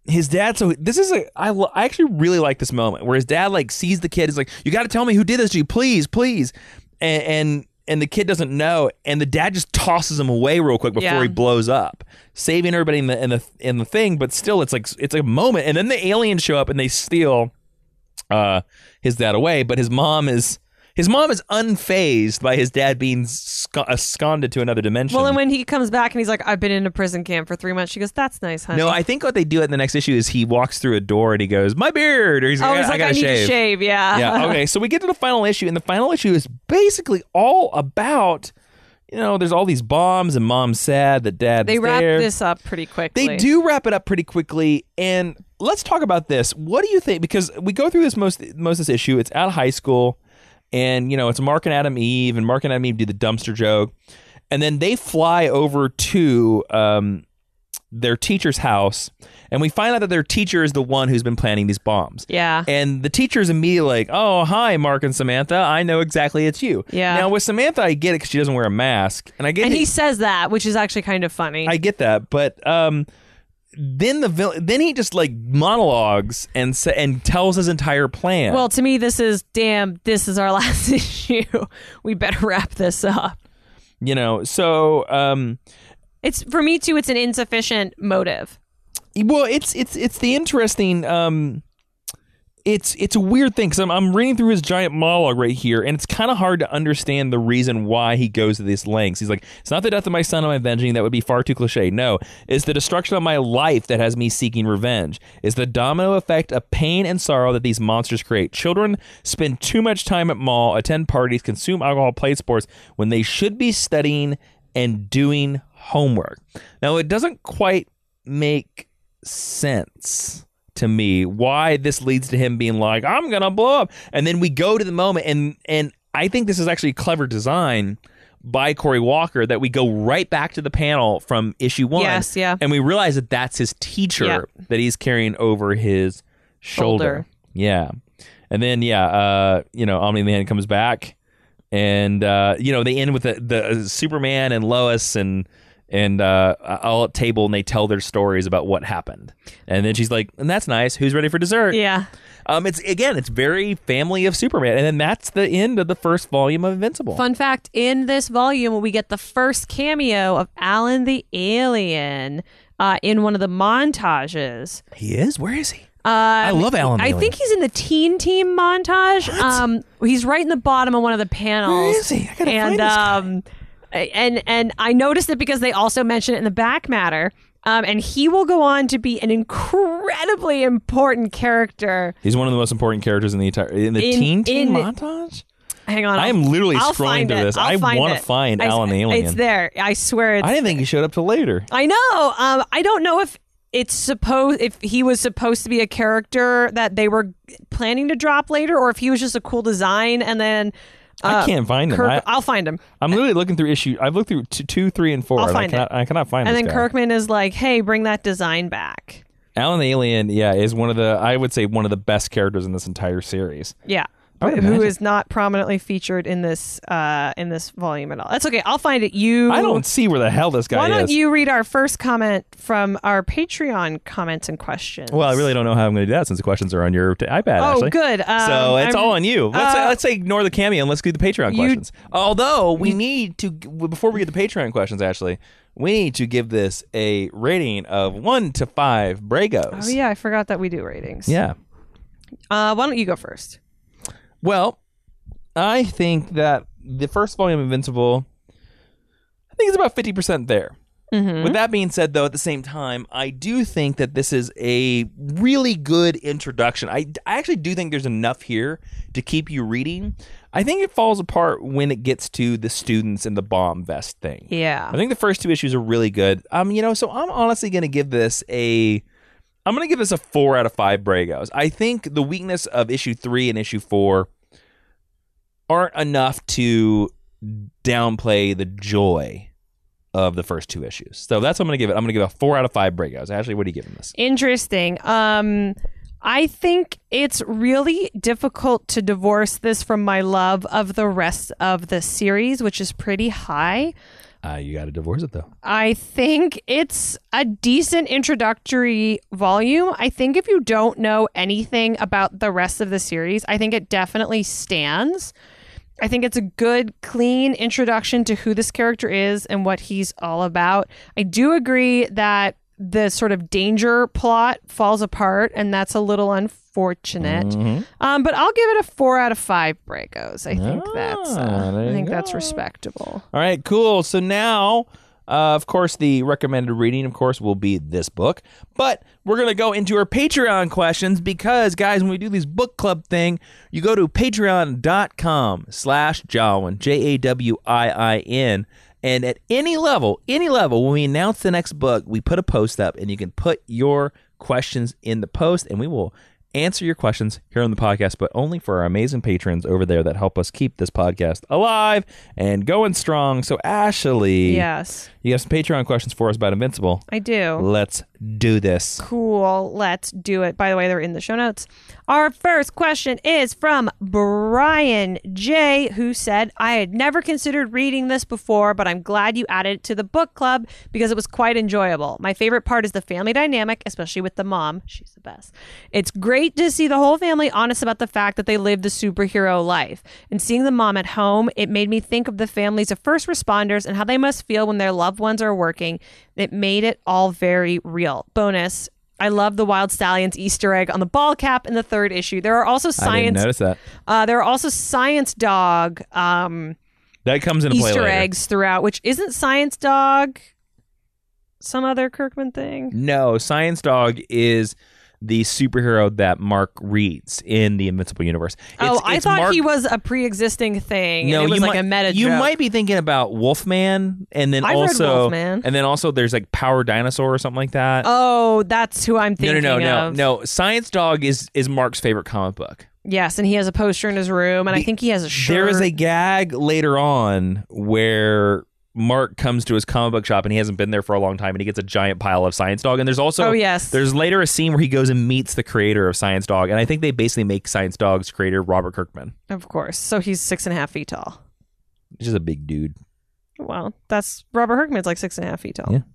his dad, so this is a, I, lo- I actually really like this moment where his dad like sees the kid, is like, you got to tell me who did this to you, please, please. And, and, and the kid doesn't know. And the dad just tosses him away real quick before Yeah. he blows up, saving everybody in the, in the, in the thing. But still, it's like, it's a moment. And then the aliens show up and they steal uh, his dad away. But his mom is, His mom is unfazed by his dad being sc- absconded to another dimension. Well, and when he comes back and he's like, I've been in a prison camp for three months, she goes, that's nice, honey. No, I think what they do at the next issue is he walks through a door and he goes, my beard. Or he's oh, like, he's I, like, I I, gotta need shave. to shave, yeah. Yeah, okay. So we get to the final issue, and the final issue is basically all about, you know, there's all these bombs, and mom's sad that dad's They wrap there. this up pretty quickly. They do wrap it up pretty quickly, and let's talk about this. What do you think? Because we go through this most most of this issue. It's out of high school, and you know it's Mark and Adam Eve, and Mark and Adam Eve do the dumpster joke, and then they fly over to um, their teacher's house, and we find out that their teacher is the one who's been planning these bombs. Yeah. And the teacher's immediately like, oh, hi, Mark and Samantha. I know exactly it's you. Yeah. Now, with Samantha, I get it because she doesn't wear a mask. And I get And it. he says that, which is actually kind of funny. I get that. But um, then the vil- then he just like monologues and sa- and tells his entire plan. Well, to me, this is, damn, this is our last issue. We better wrap this up. You know, so... Um, It's for me, too, it's an insufficient motive. Well, it's it's it's the interesting. Um, it's it's a weird thing because I'm I'm reading through his giant monologue right here, and it's kind of hard to understand the reason why he goes to these lengths. He's like, it's not the death of my son I'm avenging. That would be far too cliche. No, it's the destruction of my life that has me seeking revenge. It's the domino effect of pain and sorrow that these monsters create. Children spend too much time at mall, attend parties, consume alcohol, play sports when they should be studying and doing homework. Now, it doesn't quite make sense to me why this leads to him being like, I'm gonna blow up, and then we go to the moment, and and I think this is actually clever design by Corey Walker that we go right back to the panel from issue one. Yes, yeah. And we realize that that's his teacher Yeah. that he's carrying over his shoulder. Shoulder. Yeah. And then yeah, uh, you know, Omni-Man comes back, and uh, you know, they end with the, the uh, Superman and Lois and and uh, all at table, and they tell their stories about what happened. And then she's like, and that's nice. Who's ready for dessert? Yeah. Um, it's again, it's very family of Superman. And then that's the end of the first volume of Invincible. Fun fact, in this volume, we get the first cameo of Alan the Alien uh, in one of the montages. He is? Where is he? Uh, I love Alan the I Alien. think he's in the Teen Team montage. What? Um, he's right in the bottom of one of the panels. Where is he? I gotta and find this guy. um, and and I noticed it because they also mention it in the back matter. Um, and he will go on to be an incredibly important character. He's one of the most important characters in the entire in the In- Teen Team in- montage. Hang on, I I'll- am literally I'll scrolling find to it. this. I'll I find wanna it. find I- Alan the Alien. It's there. I swear. It's I didn't think he showed up till later. I know. Um, I don't know if it's supposed if he was supposed to be a character that they were planning to drop later, or if he was just a cool design and then. Uh, I can't find him. Kirk, I, I'll find him. I'm literally looking through issue. I've looked through two, two three, and four. I'll and find I cannot, I cannot find And this then guy. Kirkman is like, "Hey, bring that design back." Alan the Alien, yeah, is one of the I would say one of the best characters in this entire series. Yeah. I would Who imagine. is not prominently featured in this uh, in this volume at all? That's okay. I'll find it. You. I don't see where the hell this guy Why don't is. you read our first comment from our Patreon comments and questions? Well, I really don't know how I'm going to do that since the questions are on your t- iPad. Oh, actually. good. Um, so it's I'm- all on you. Let's uh, let's say ignore the cameo and let's do the Patreon you- questions. Although we need to before we get the Patreon questions, actually, we need to give this a rating of one to five Bragos. Oh yeah, I forgot that we do ratings. Yeah. Uh, why don't you go first? Well, I think that the first volume of Invincible, I think it's about fifty percent there. Mm-hmm. With that being said, though, at the same time, I do think that this is a really good introduction. I, I actually do think there's enough here to keep you reading. I think it falls apart when it gets to the students and the bomb vest thing. Yeah. I think the first two issues are really good. Um, you know, so I'm honestly going to give this a, I'm going to give this a four out of five Bragos. I think the weakness of issue three and issue four aren't enough to downplay the joy of the first two issues. So that's what I'm going to give it. I'm going to give it a four out of five Bragos. Ashley, what are you giving this? Interesting. Um, I think it's really difficult to divorce this from my love of the rest of the series, which is pretty high. Uh, you got to divorce it, though. I think it's a decent introductory volume. I think if you don't know anything about the rest of the series, I think it definitely stands. I think it's a good, clean introduction to who this character is and what he's all about. I do agree that the sort of danger plot falls apart, and that's a little unfortunate. Mm-hmm. Um, but I'll give it a four out of five Bragos. I think ah, that's uh, I think go. that's respectable. All right, cool. So now, uh, of course, the recommended reading, of course, will be this book. But we're gonna go into our Patreon questions because, guys, when we do this book club thing, you go to patreon dot com slash Jawin, J A W I I N. And at any level, any level, when we announce the next book, we put a post up, and you can put your questions in the post, and we will answer your questions here on the podcast, but only for our amazing patrons over there that help us keep this podcast alive and going strong. So, Ashley, yes, you have some Patreon questions for us about Invincible. I do. Let's do this. Cool. Let's do it. By the way, they're in the show notes. Our first question is from Brian J., who said, I had never considered reading this before, but I'm glad you added it to the book club because it was quite enjoyable. My favorite part is the family dynamic, especially with the mom. She's the best. It's great to see the whole family honest about the fact that they live the superhero life. And seeing the mom at home, it made me think of the families of first responders and how they must feel when their loved ones are working. It made it all very real. Bonus, I love the Wild Stallions Easter egg on the ball cap in the third issue. There are also science. I didn't notice that. Uh, there are also Science Dog um, that comes into play Easter later. eggs throughout, which isn't Science Dog some other Kirkman thing? No, Science Dog is the superhero that Mark reads in the Invincible universe. It's, oh, I it's thought Mark... he was a pre-existing thing. No, and it was you like might, a meta You joke. might be thinking about Wolfman, and then I've also, read Wolfman. and then also there's like Power Dinosaur or something like that. Oh, that's who I'm thinking no, no, no, of. no, no. Science Dog is is Mark's favorite comic book. Yes, and he has a poster in his room, and the, I think he has a shirt. There is a gag later on where Mark comes to his comic book shop and he hasn't been there for a long time, and he gets a giant pile of Science Dog. And there's also oh yes, there's later a scene where he goes and meets the creator of Science Dog, and I think they basically make Science Dog's creator Robert Kirkman. Of course, so he's six and a half feet tall. He's just a big dude. Well, that's Robert Kirkman's like six and a half feet tall. Yeah.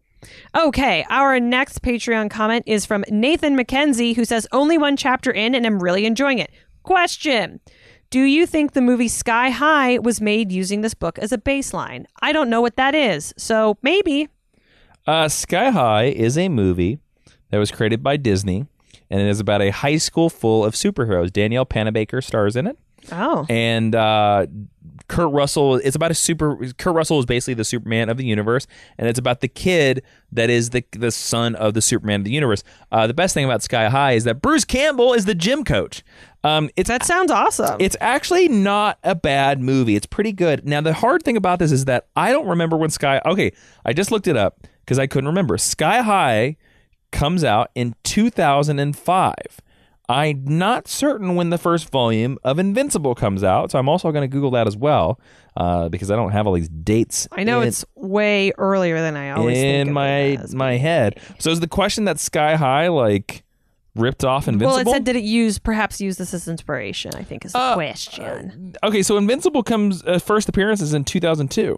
Okay, our next Patreon comment is from Nathan McKenzie, who says, only one chapter in and I'm really enjoying it. Question. Do you think the movie Sky High was made using this book as a baseline? I don't know what that is, so maybe. Uh, Sky High is a movie that was created by Disney, and it is about a high school full of superheroes. Danielle Panabaker stars in it. Oh. And uh, Kurt Russell, it's about a super, Kurt Russell is basically the Superman of the universe, and it's about the kid that is the the son of the Superman of the universe. Uh, the best thing about Sky High is that Bruce Campbell is the gym coach. Um, it's that sounds awesome. It's actually not a bad movie. It's pretty good. Now, the hard thing about this is that I don't remember when Sky, okay, I just looked it up because I couldn't remember. Sky High comes out in two thousand five. I'm not certain when the first volume of Invincible comes out, so I'm also going to Google that as well uh, because I don't have all these dates. I know in, it's way earlier than I always think in of my it as. my head. So is the question that Sky High like ripped off Invincible? Well, it said did it use perhaps use this as inspiration? I think is the uh, question. Uh, okay, so Invincible comes uh, first appearances in two thousand two,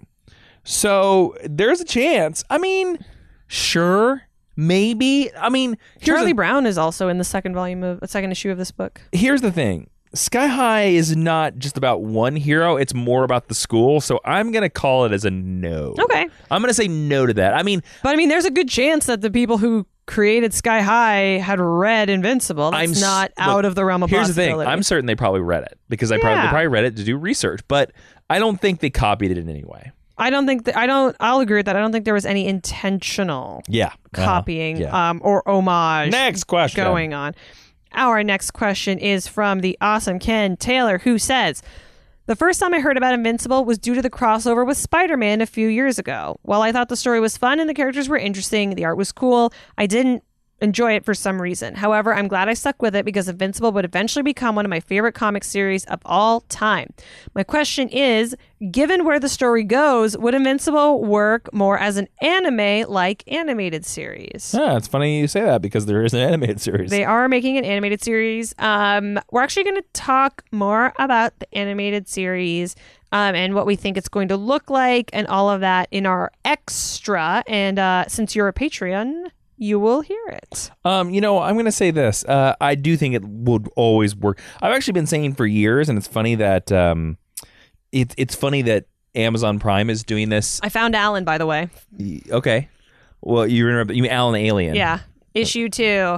so there's a chance. I mean, sure. Maybe. I mean, Charlie the, Brown is also in the second volume of a second issue of this book. Here's the thing. Sky High is not just about one hero. It's more about the school. So I'm going to call it as a no. Okay. I'm going to say no to that. I mean, but I mean, there's a good chance that the people who created Sky High had read Invincible. That's I'm, not look, out of the realm of here's possibility. Here's the thing. I'm certain they probably read it because I yeah. probably, they probably read it to do research, but I don't think they copied it in any way. I don't think that I don't I'll agree with that. I don't think there was any intentional yeah. copying uh-huh. yeah. um, or homage next question. going on. Our next question is from the awesome Ken Taylor, who says, the first time I heard about Invincible was due to the crossover with Spider-Man a few years ago. While I thought the story was fun and the characters were interesting, the art was cool, I didn't enjoy it for some reason. However, I'm glad I stuck with it because Invincible would eventually become one of my favorite comic series of all time. My question is, given where the story goes, would Invincible work more as an anime-like animated series? Yeah, it's funny you say that because there is an animated series. They are making an animated series. Um, we're actually going to talk more about the animated series um, and what we think it's going to look like and all of that in our extra. And uh, since you're a Patreon, you will hear it. Um, you know, I'm going to say this. Uh, I do think it would always work. I've actually been saying for years, and it's funny that um, it, it's funny that Amazon Prime is doing this. I found Alan, by the way. Okay. Well, you remember you mean Alan the Alien? Yeah. Issue two.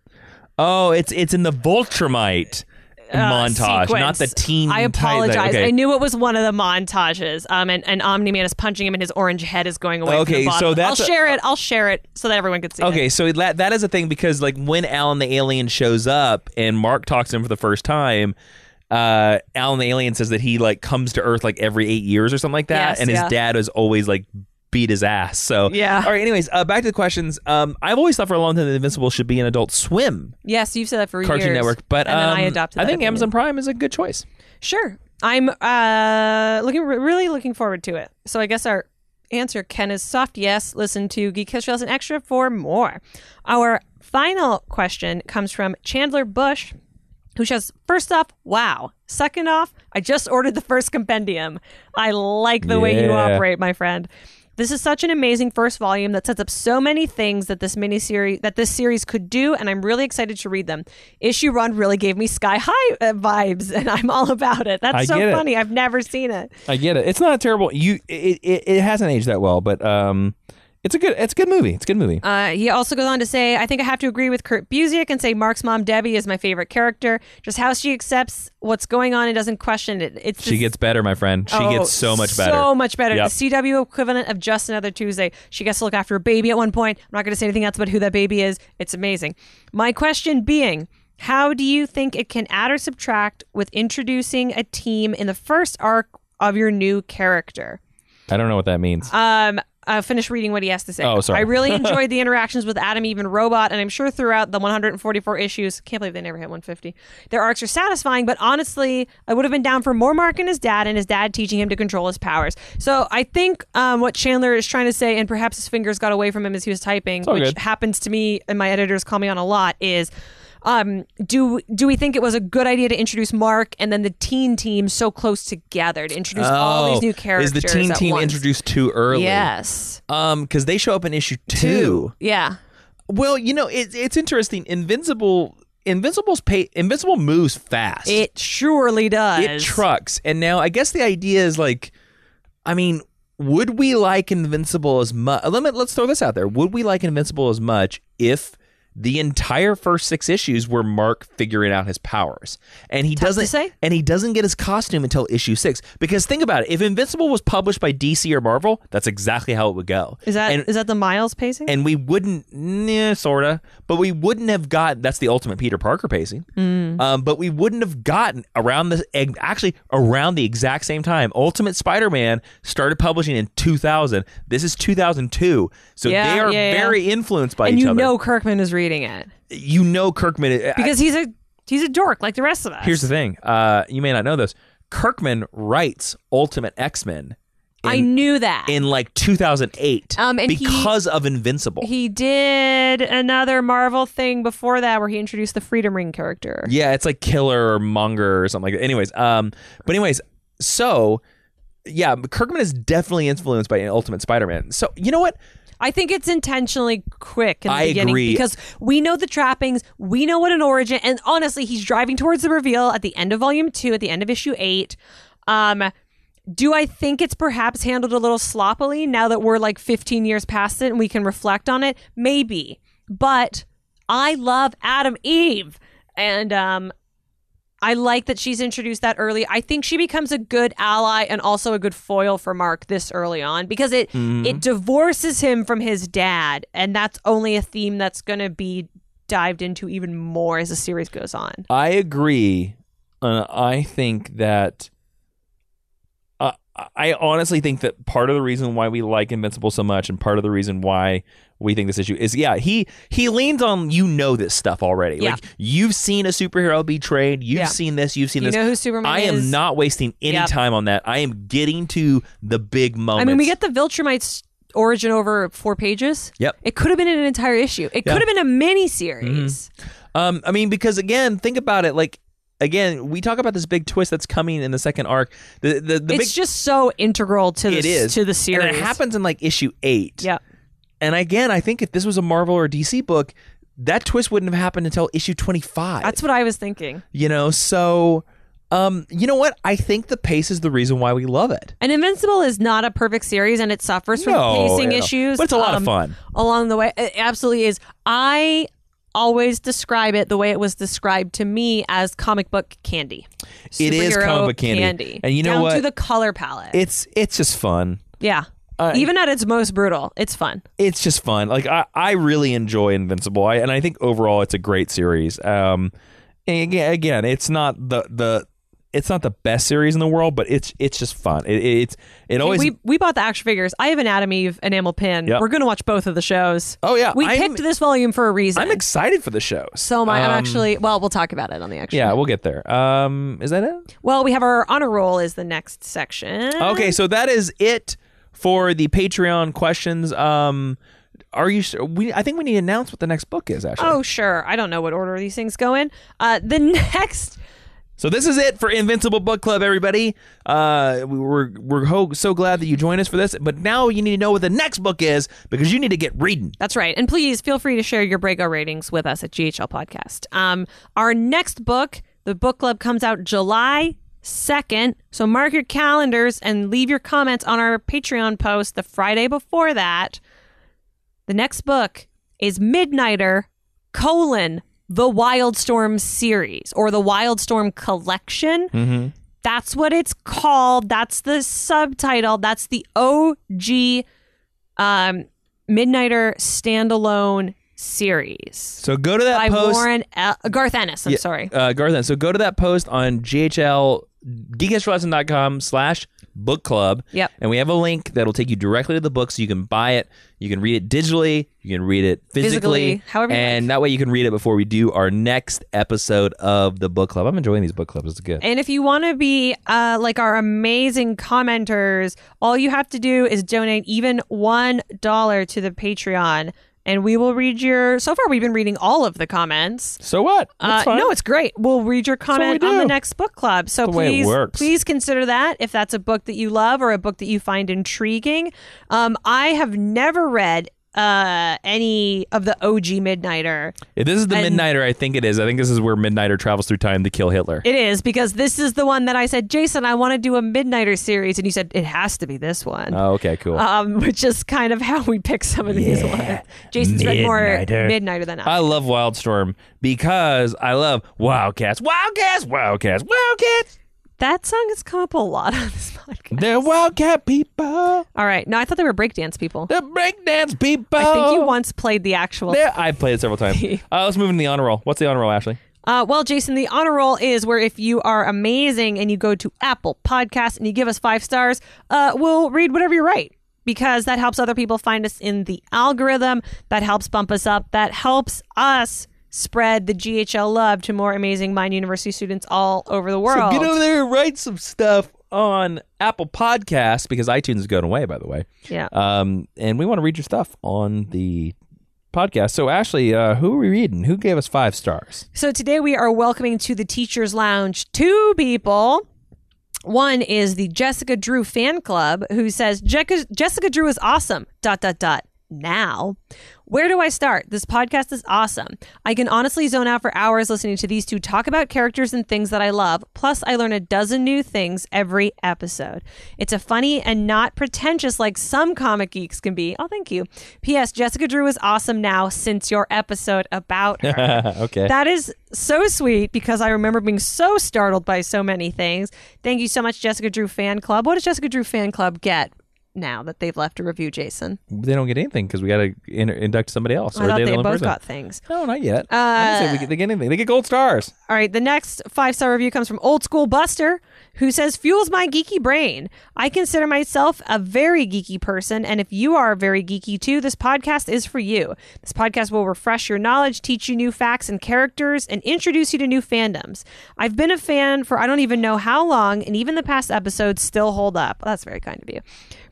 Oh, it's it's in the Voltramite Uh, montage, sequence. not the teen. I apologize. Type, okay. I knew it was one of the montages. Um, and, and Omni-Man is punching him, and his orange head is going away. Okay, from the bottom. so that's I'll a- share it. I'll share it so that everyone can see it. Okay, so that that is a thing because like when Alan the Alien shows up and Mark talks to him for the first time, uh, Alan the Alien says that he like comes to Earth like every eight years or something like that, Yes, and his yeah. dad is always like beat his ass. So Yeah. All right. Anyways, uh, back to the questions. Um, I've always thought for a long time that Invincible should be an Adult Swim Yes, you've said that for Cartoon years. Network, but and then um, I adopted. I that think opinion. Amazon Prime is a good choice. Sure. I'm uh looking really looking forward to it. So I guess our answer, Ken, is soft yes. Listen to Geek History Lesson Extra for more. Our final question comes from Chandler Bush, who says, first off, wow. Second off, I just ordered the first compendium. I like the way you Yeah. operate, my friend. This is such an amazing first volume that sets up so many things that this miniseries that this series could do, and I'm really excited to read them. Issue one really gave me Sky High uh, vibes, and I'm all about it. That's I so get it. funny. I've never seen it. I get it. It's not terrible. You it, it, it hasn't aged that well, but um, it's a good it's a good movie. It's a good movie. Uh, he also goes on to say, I think I have to agree with Kurt Busiek and say Mark's mom, Debbie, is my favorite character. Just how she accepts what's going on and doesn't question it. It's She this- gets better, my friend. She Oh, gets so much better. So much better. Yep. The C W equivalent of Just Another Tuesday. She gets to look after a baby at one point. I'm not going to say anything else about who that baby is. It's amazing. My question being, how do you think it can add or subtract with introducing a team in the first arc of your new character? I don't know what that means. Um, uh, finish reading what he has to say. Oh, sorry. I really enjoyed the interactions with Adam, Eve, and Robot, and I'm sure throughout the one hundred forty-four issues, can't believe they never hit one fifty, their arcs are satisfying, but honestly, I would have been down for more Mark and his dad, and his dad teaching him to control his powers. So I think um, what Chandler is trying to say, and perhaps his fingers got away from him as he was typing, all which good. happens to me, and my editors call me on a lot, is... Um, do do we think it was a good idea to introduce Mark and then the teen team so close together to introduce all these new characters? Is the teen at team once? introduced too early? Yes. Um, because they show up in issue two. Yeah. Well, you know, it, it's interesting. Invincible, Invincible's pay, Invincible moves fast. It surely does. it trucks, and now I guess the idea is like, I mean, would we like Invincible as much? Let me, let's throw this out there. Would we like Invincible as much if the entire first six issues were Mark figuring out his powers, and he Tough to doesn't say. and he doesn't get his costume until issue six? Because think about it, if Invincible was published by D C or Marvel, that's exactly how it would go. Is that is and, that the Miles pacing? and we wouldn't, nah, sorta, but we wouldn't have got. That's the ultimate Peter Parker pacing. Mm. Um, but we wouldn't have gotten around the actually around the exact same time. Ultimate Spider-Man started publishing in two thousand. This is two thousand two, so Yeah, they are yeah, yeah. very influenced by and each you other. know Kirkman is reading it you know Kirkman I- because he's a he's a dork like the rest of us. here's the thing. Uh, you may not know this. Kirkman writes Ultimate X-Men. In, I knew that. in like two thousand eight Um, and he- because of Invincible. He did another Marvel thing before that where he introduced the Freedom Ring character. Yeah, it's like Killer or Monger or something like that. Anyways, um, but anyways, so yeah, Kirkman is definitely influenced by Ultimate Spider-Man. So you know what? I think it's intentionally quick in the I beginning agree. because we know the trappings, we know what an origin, and honestly, he's driving towards the reveal at the end of volume two, at the end of issue eight. Um, do I think it's perhaps handled a little sloppily now that we're like fifteen years past it and we can reflect on it? Maybe, but I love Adam Eve, and um, I like that she's introduced that early. I think she becomes a good ally and also a good foil for Mark this early on because it Mm-hmm. it divorces him from his dad, and that's only a theme that's going to be dived into even more as the series goes on. I agree. Uh, I think that. Uh, I honestly think that part of the reason why we like Invincible so much, and part of the reason why we think this issue is, yeah, he he leans on, you know, this stuff already. Yeah. Like you've seen a superhero be trained, you've Yeah. seen this, you've seen You this. know who Superman I am is. not wasting any Yep. time on that. I am getting to the big I moments. mean, we get the Viltrumites origin over four pages. Yep. It could have been an entire issue. It Yeah. could have been a mini series. Um, I mean, because again, think about it. Like, again, we talk about this big twist that's coming in the second arc. The the, the it's big, just so integral to the it is. to the series. And it happens in like issue eight. Yeah. And again, I think if this was a Marvel or D C book, that twist wouldn't have happened until issue twenty-five. That's what I was thinking. You know, so um, you know what? I think the pace is the reason why we love it. And Invincible is not a perfect series, and it suffers from No, pacing yeah. issues. But it's a lot of um, fun. along the way. It absolutely is. I always describe it the way it was described to me as comic book candy. It is Superhero comic book candy. And you know down what? to the color palette. It's it's just fun. yeah. Uh, Even at its most brutal, it's fun. It's just fun. Like I, I really enjoy Invincible, I, and I think overall it's a great series. Um, and again, again, it's not the the it's not the best series in the world, but it's it's just fun. It, it's it always. we we bought the action figures. I have an Adam Eve enamel pin. Yep. We're gonna watch both of the shows. Oh yeah, we I'm- picked this volume for a reason. I'm excited for the shows. So my, I'm Um, actually well. We'll talk about it on the action. Yeah, we'll get there. Um, is that it? Well, we have our honor roll is the next section. Okay, so that is it for the Patreon questions. Um, are you? We I think we need to announce what the next book is. Actually. Oh sure. I don't know what order these things go in. Uh, the next. So this is it for Invincible Book Club, everybody. Uh, we- we're we're ho- so glad that you joined us for this. But now you need to know what the next book is because you need to get reading. That's right. And please feel free to share your Brago ratings with us at G H L Podcast. Um, our next book, the book club, comes out July second. So mark your calendars and leave your comments on our Patreon post the Friday before that. The next book is Midnighter, colon, the Wildstorm series or the Wildstorm collection. Mm-hmm. That's what it's called. That's the subtitle. That's the O G um, Midnighter standalone series. So go to that By post. Warren El- Garth Ennis. I'm Yeah, sorry. uh, Garth. So go to that post on G H L geekhistorylesson.com slash book club. Yep. And we have a link that'll take you directly to the book so you can buy it. You can read it digitally. You can read it physically. Physically, however you And like. that way you can read it before we do our next episode of the book club. I'm enjoying these book clubs. It's good. And if you want to be uh, like our amazing commenters, all you have to do is donate even one dollar to the Patreon. And we will read your. So far, we've been reading all of the comments. So what? That's Uh, fine. no, it's great. We'll read your what we comment on the do. next book club. So That's the way it please, works. please consider that if that's a book that you love or a book that you find intriguing. Um, I have never read uh, any of the O G Midnighter. If this is the And- Midnighter, I think it is. I think this is where Midnighter travels through time to kill Hitler. It is because this is the one that I said, Jason, I want to do a Midnighter series, and you said it has to be this one. Oh, okay, cool. Um, which is kind of how we pick some of these ones. Jason's read more Midnighter. Midnighter than us. I love Wildstorm because I love Wildcats, Wildcats, Wildcats, Wildcats. That song has come up a lot on this podcast. They're Wildcat people. All right. No, I thought they were breakdance people. The breakdance people. I think you once played the actual. They're, I've played it several times. Uh, let's move into the honor roll. What's the honor roll, Ashley? Uh, well, Jason, the honor roll is where if you are amazing and you go to Apple Podcasts and you give us five stars, uh, we'll read whatever you write because that helps other people find us in the algorithm. That helps bump us up. That helps us spread the G H L love to more amazing Mind University students all over the world. So get over there and write some stuff on Apple Podcasts because iTunes is going away, by the way. Yeah. Um, and we want to read your stuff on the podcast. So, Ashley, uh, who are we reading? Who gave us five stars? So today we are welcoming to the Teacher's Lounge two people. One is the Jessica Drew fan club who says, Jessica, Jessica Drew is awesome, dot, dot, dot. Now, where do I start? This podcast is awesome. I can honestly zone out for hours listening to these two talk about characters and things that I love. Plus, I learn a dozen new things every episode. It's a funny and not pretentious like some comic geeks can be. Oh, thank you. P S. Jessica Drew is awesome now since your episode about her. Okay. That is so sweet because I remember being so startled by so many things. Thank you so much, Jessica Drew Fan Club. What does Jessica Drew Fan Club get now that they've left a review, Jason? They don't get anything because we got to in- induct somebody else. I or thought they they the only both person. got things. No, not yet. I didn't say we get, they get anything. They get gold stars. All right, the next five-star review comes from Old School Buster, who says, fuels my geeky brain. I consider myself a very geeky person, and if you are very geeky too, this podcast is for you. This podcast will refresh your knowledge, teach you new facts and characters, and introduce you to new fandoms. I've been a fan for I don't even know how long, and even the past episodes still hold up. Well, that's very kind of you.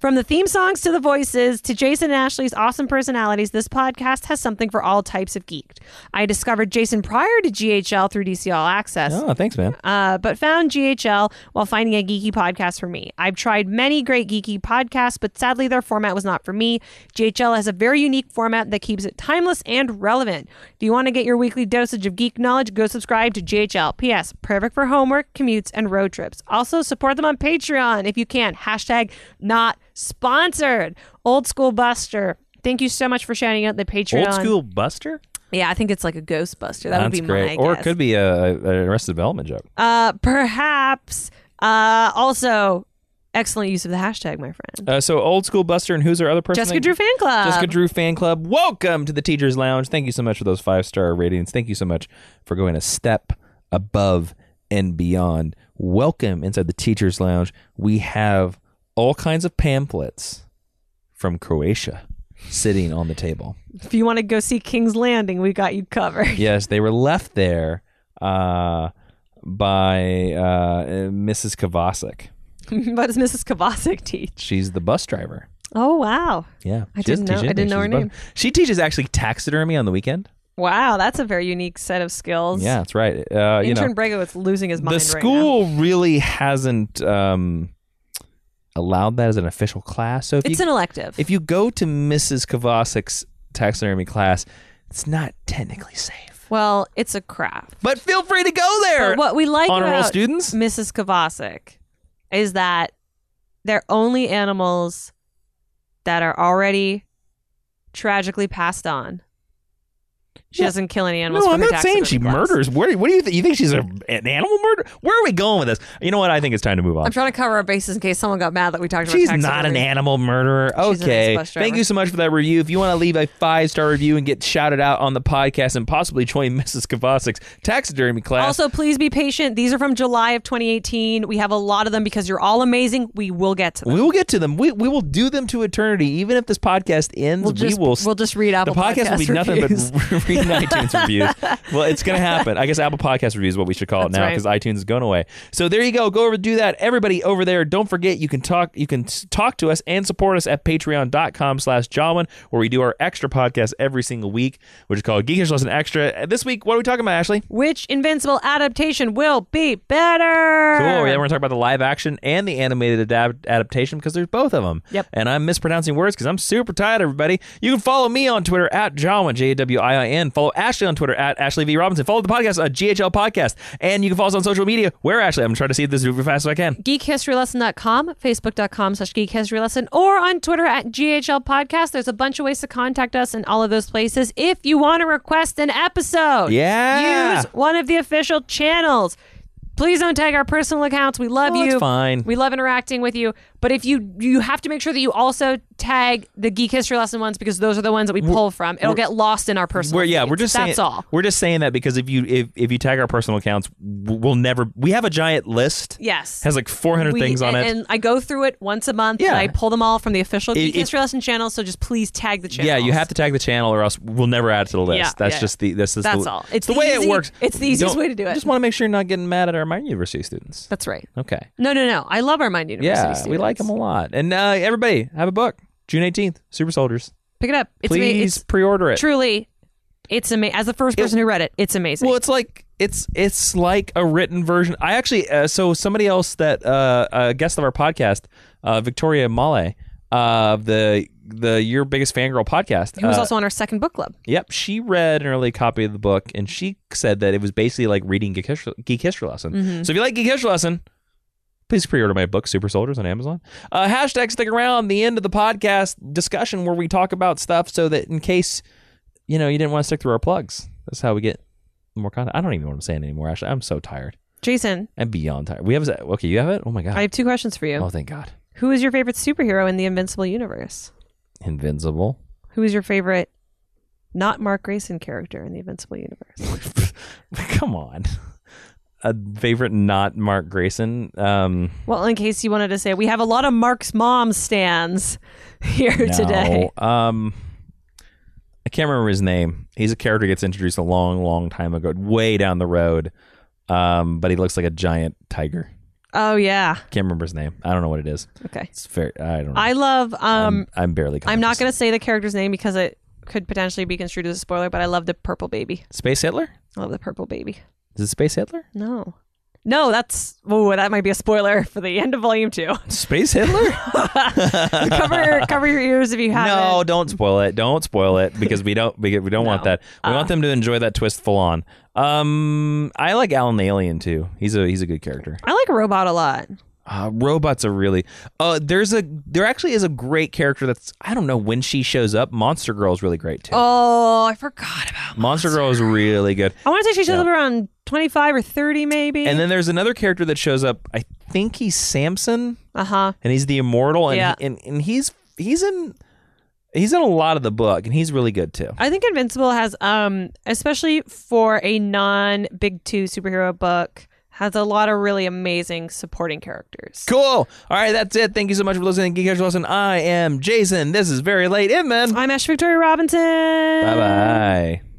From the theme songs to the voices to Jason and Ashley's awesome personalities, this podcast has something for all types of geeked. I discovered Jason prior to G H L through D C All Access. Oh, thanks, man. Uh, but found G H L while finding a geeky podcast for me. I've tried many great geeky podcasts, but sadly their format was not for me. G H L has a very unique format that keeps it timeless and relevant. If you want to get your weekly dosage of geek knowledge, go subscribe to G H L. P S. Perfect for homework, commutes, and road trips. Also, support them on Patreon if you can. Hashtag not sponsored. Old School Buster. Thank you so much for shouting out the Patreon. Old School Buster? Yeah, I think it's like a Ghostbuster. That That's would be great. my Or guess. it could be a, a Arrested Development joke. Uh, perhaps. Uh, also, excellent use of the hashtag, my friend. Uh, so Old School Buster, and who's our other person? Jessica Drew Fan Club. Jessica Drew Fan Club. Welcome to the Teachers Lounge. Thank you so much for those five-star ratings. Thank you so much for going a step above and beyond. Welcome inside the Teachers Lounge. We have all kinds of pamphlets from Croatia sitting on the table. If you want to go see King's Landing, we got you covered. Yes, they were left there uh, by uh, Missus Kovacic. What does Missus Kovacic teach? She's the bus driver. Oh, wow. Yeah, I she doesn't didn't know- teach I didn't anything. know her She's a name. bus- She teaches actually taxidermy on the weekend. Wow, that's a very unique set of skills. Yeah, that's right. Uh, you Intern know, Brago is losing his mind the right school really hasn't um, allowed that as an official class. So if now. It's you, an elective. if you go to Missus Kovacic's taxidermy class, it's not technically safe. well, it's a craft. But feel free to go there. But what we like honor roll about students. Missus Kovacic is that they're only animals that are already tragically passed on. She Yeah. doesn't kill any animals. No, for I'm her not saying she taxidermy class. murders. Where, what do you think? You think she's a, an animal murderer? Where are we going with this? You know what? I think it's time to move on. I'm trying to cover our bases in case someone got mad that we talked about She's not an taxidermy. animal murderer. She's a nice Okay. bus driver. Thank you so much for that review. If you want to leave a five-star review and get shouted out on the podcast and possibly join Missus Kovacic's taxidermy class. Also, please be patient. These are from July of twenty eighteen. We have a lot of them because you're all amazing. We will get to them. we will get to them. We, we will do them to eternity. Even if this podcast ends, We'll just, we will. we'll just read Apple the podcast will be nothing reviews. but reading iTunes reviews. Well, it's going to happen. I guess Apple Podcast reviews is what we should call it That's now right. because iTunes is going away. So there you go. Go over and do that. Everybody over there, don't forget you can talk you can s- talk to us and support us at patreon.com slash Jawin, where we do our extra podcast every single week, which is called Geekish Lesson Extra. And this week, what are we talking about, Ashley? Which Invincible adaptation will be better? Cool. Yeah, we're going to talk about the live action and the animated adapt- adaptation because there's both of them. Yep. And I'm mispronouncing words because I'm super tired, everybody. You can follow me on Twitter at Jawin, J A W I I N. Follow Ashley on Twitter at Ashley V. Robinson. Follow the podcast on G H L Podcast. And you can follow us on social media. Where, Ashley? I'm trying to see this as fast as I can. geek history lesson dot com, facebook.com slash geek history lesson, or on Twitter at G H L Podcast. There's a bunch of ways to contact us in all of those places. If you want to request an episode, Yeah. use one of the official channels. Please don't tag our personal accounts. We love Oh, you. it's fine. We love interacting with you. But if you you have to make sure that you also tag the Geek History Lesson ones because those are the ones that we pull from. It'll get lost in our personal. We're, yeah, feeds. we're just That's saying, all. We're just saying that because if you if, if you tag our personal accounts, we'll never. We have a giant list. Yes. Has like four hundred We- things on and, it. and I go through it once a month. Yeah. And I pull them all from the official Geek If- History Lesson channel. So just please tag the channel. Yeah, you have to tag the channel, or else we'll never add it to the list. Yeah, that's yeah, just the this is That's the, all. It's the the way easy- it works. it's the easiest Don't- way to do it. Just want to make sure you're not getting mad at our Mind University students. That's right. Okay. No, no, no. I love our Mind University Yeah, students. we like them a lot. And uh, everybody, have a book. June eighteenth, Super Soldiers. Pick it up. It's ama- Please It's pre-order it. truly, it's amazing. As the first person who read it, it's amazing. Well, it's like it's it's like a written version. I actually uh, so somebody else that uh, a guest of our podcast, uh, Victoria Male, uh, the the Your Biggest Fangirl podcast. Who was uh, also on our second book club. Yep, she read an early copy of the book, and she said that it was basically like reading Geek History, Geek History Lesson. Mm-hmm. So if you like Geek History Lesson, please pre-order my book, Super Soldiers, on Amazon. Uh, hashtag stick around the end of the podcast discussion where we talk about stuff so that in case, you know, you didn't want to stick through our plugs. That's how we get more content. I don't even know what I'm saying anymore, Ashley. I'm so tired. Jason, I'm beyond tired. We have, okay, you have it? Oh my God. I have two questions for you. Oh, thank God. Who is your favorite superhero in the Invincible universe? Invincible. Who is your favorite not Mark Grayson character in the Invincible universe? Come on. A favorite not Mark Grayson. Um, Well, in case you wanted to say, we have a lot of Mark's mom stands here no. today. Um, I can't remember his name. He's a character who gets introduced a long, long time ago, way down the road. Um, but he looks like a giant tiger. Oh yeah. Can't remember his name. I don't know what it is. Okay. It's very. I don't know. I love. Um, I'm, I'm barely. I'm not conscious. going to say the character's name because it could potentially be construed as a spoiler, but I love the purple baby. Space Hitler. I love the purple baby. Is it Space Hitler? No. No, that's. Oh, that might be a spoiler for the end of volume two. Space Hitler? cover cover your ears if you haven't. No, don't spoil it. Don't spoil it because we don't because we don't No. want that. We Uh. want them to enjoy that twist full on. Um, I like Alan the Alien too. He's a he's a good character. I like Robot a lot. Uh, robots are really. Uh, there's a there actually is a great character that's I don't know when she shows up. Monster Girl is really great too. Oh, I forgot about Monster Girl is really good. I want to say she shows Yeah. up around twenty-five or thirty, maybe. And then there's another character that shows up. I think he's Samson, uh huh. and he's the immortal, and Yeah. he, and, and he's he's in he's in a lot of the book, and he's really good too. I think Invincible has, um, especially for a non Big Two superhero book, has a lot of really amazing supporting characters. Cool. All right, that's it. Thank you so much for listening to Geek Casual Lesson. I am Jason. This is Very Late Inman. I'm Ash Victoria Robinson. Bye bye.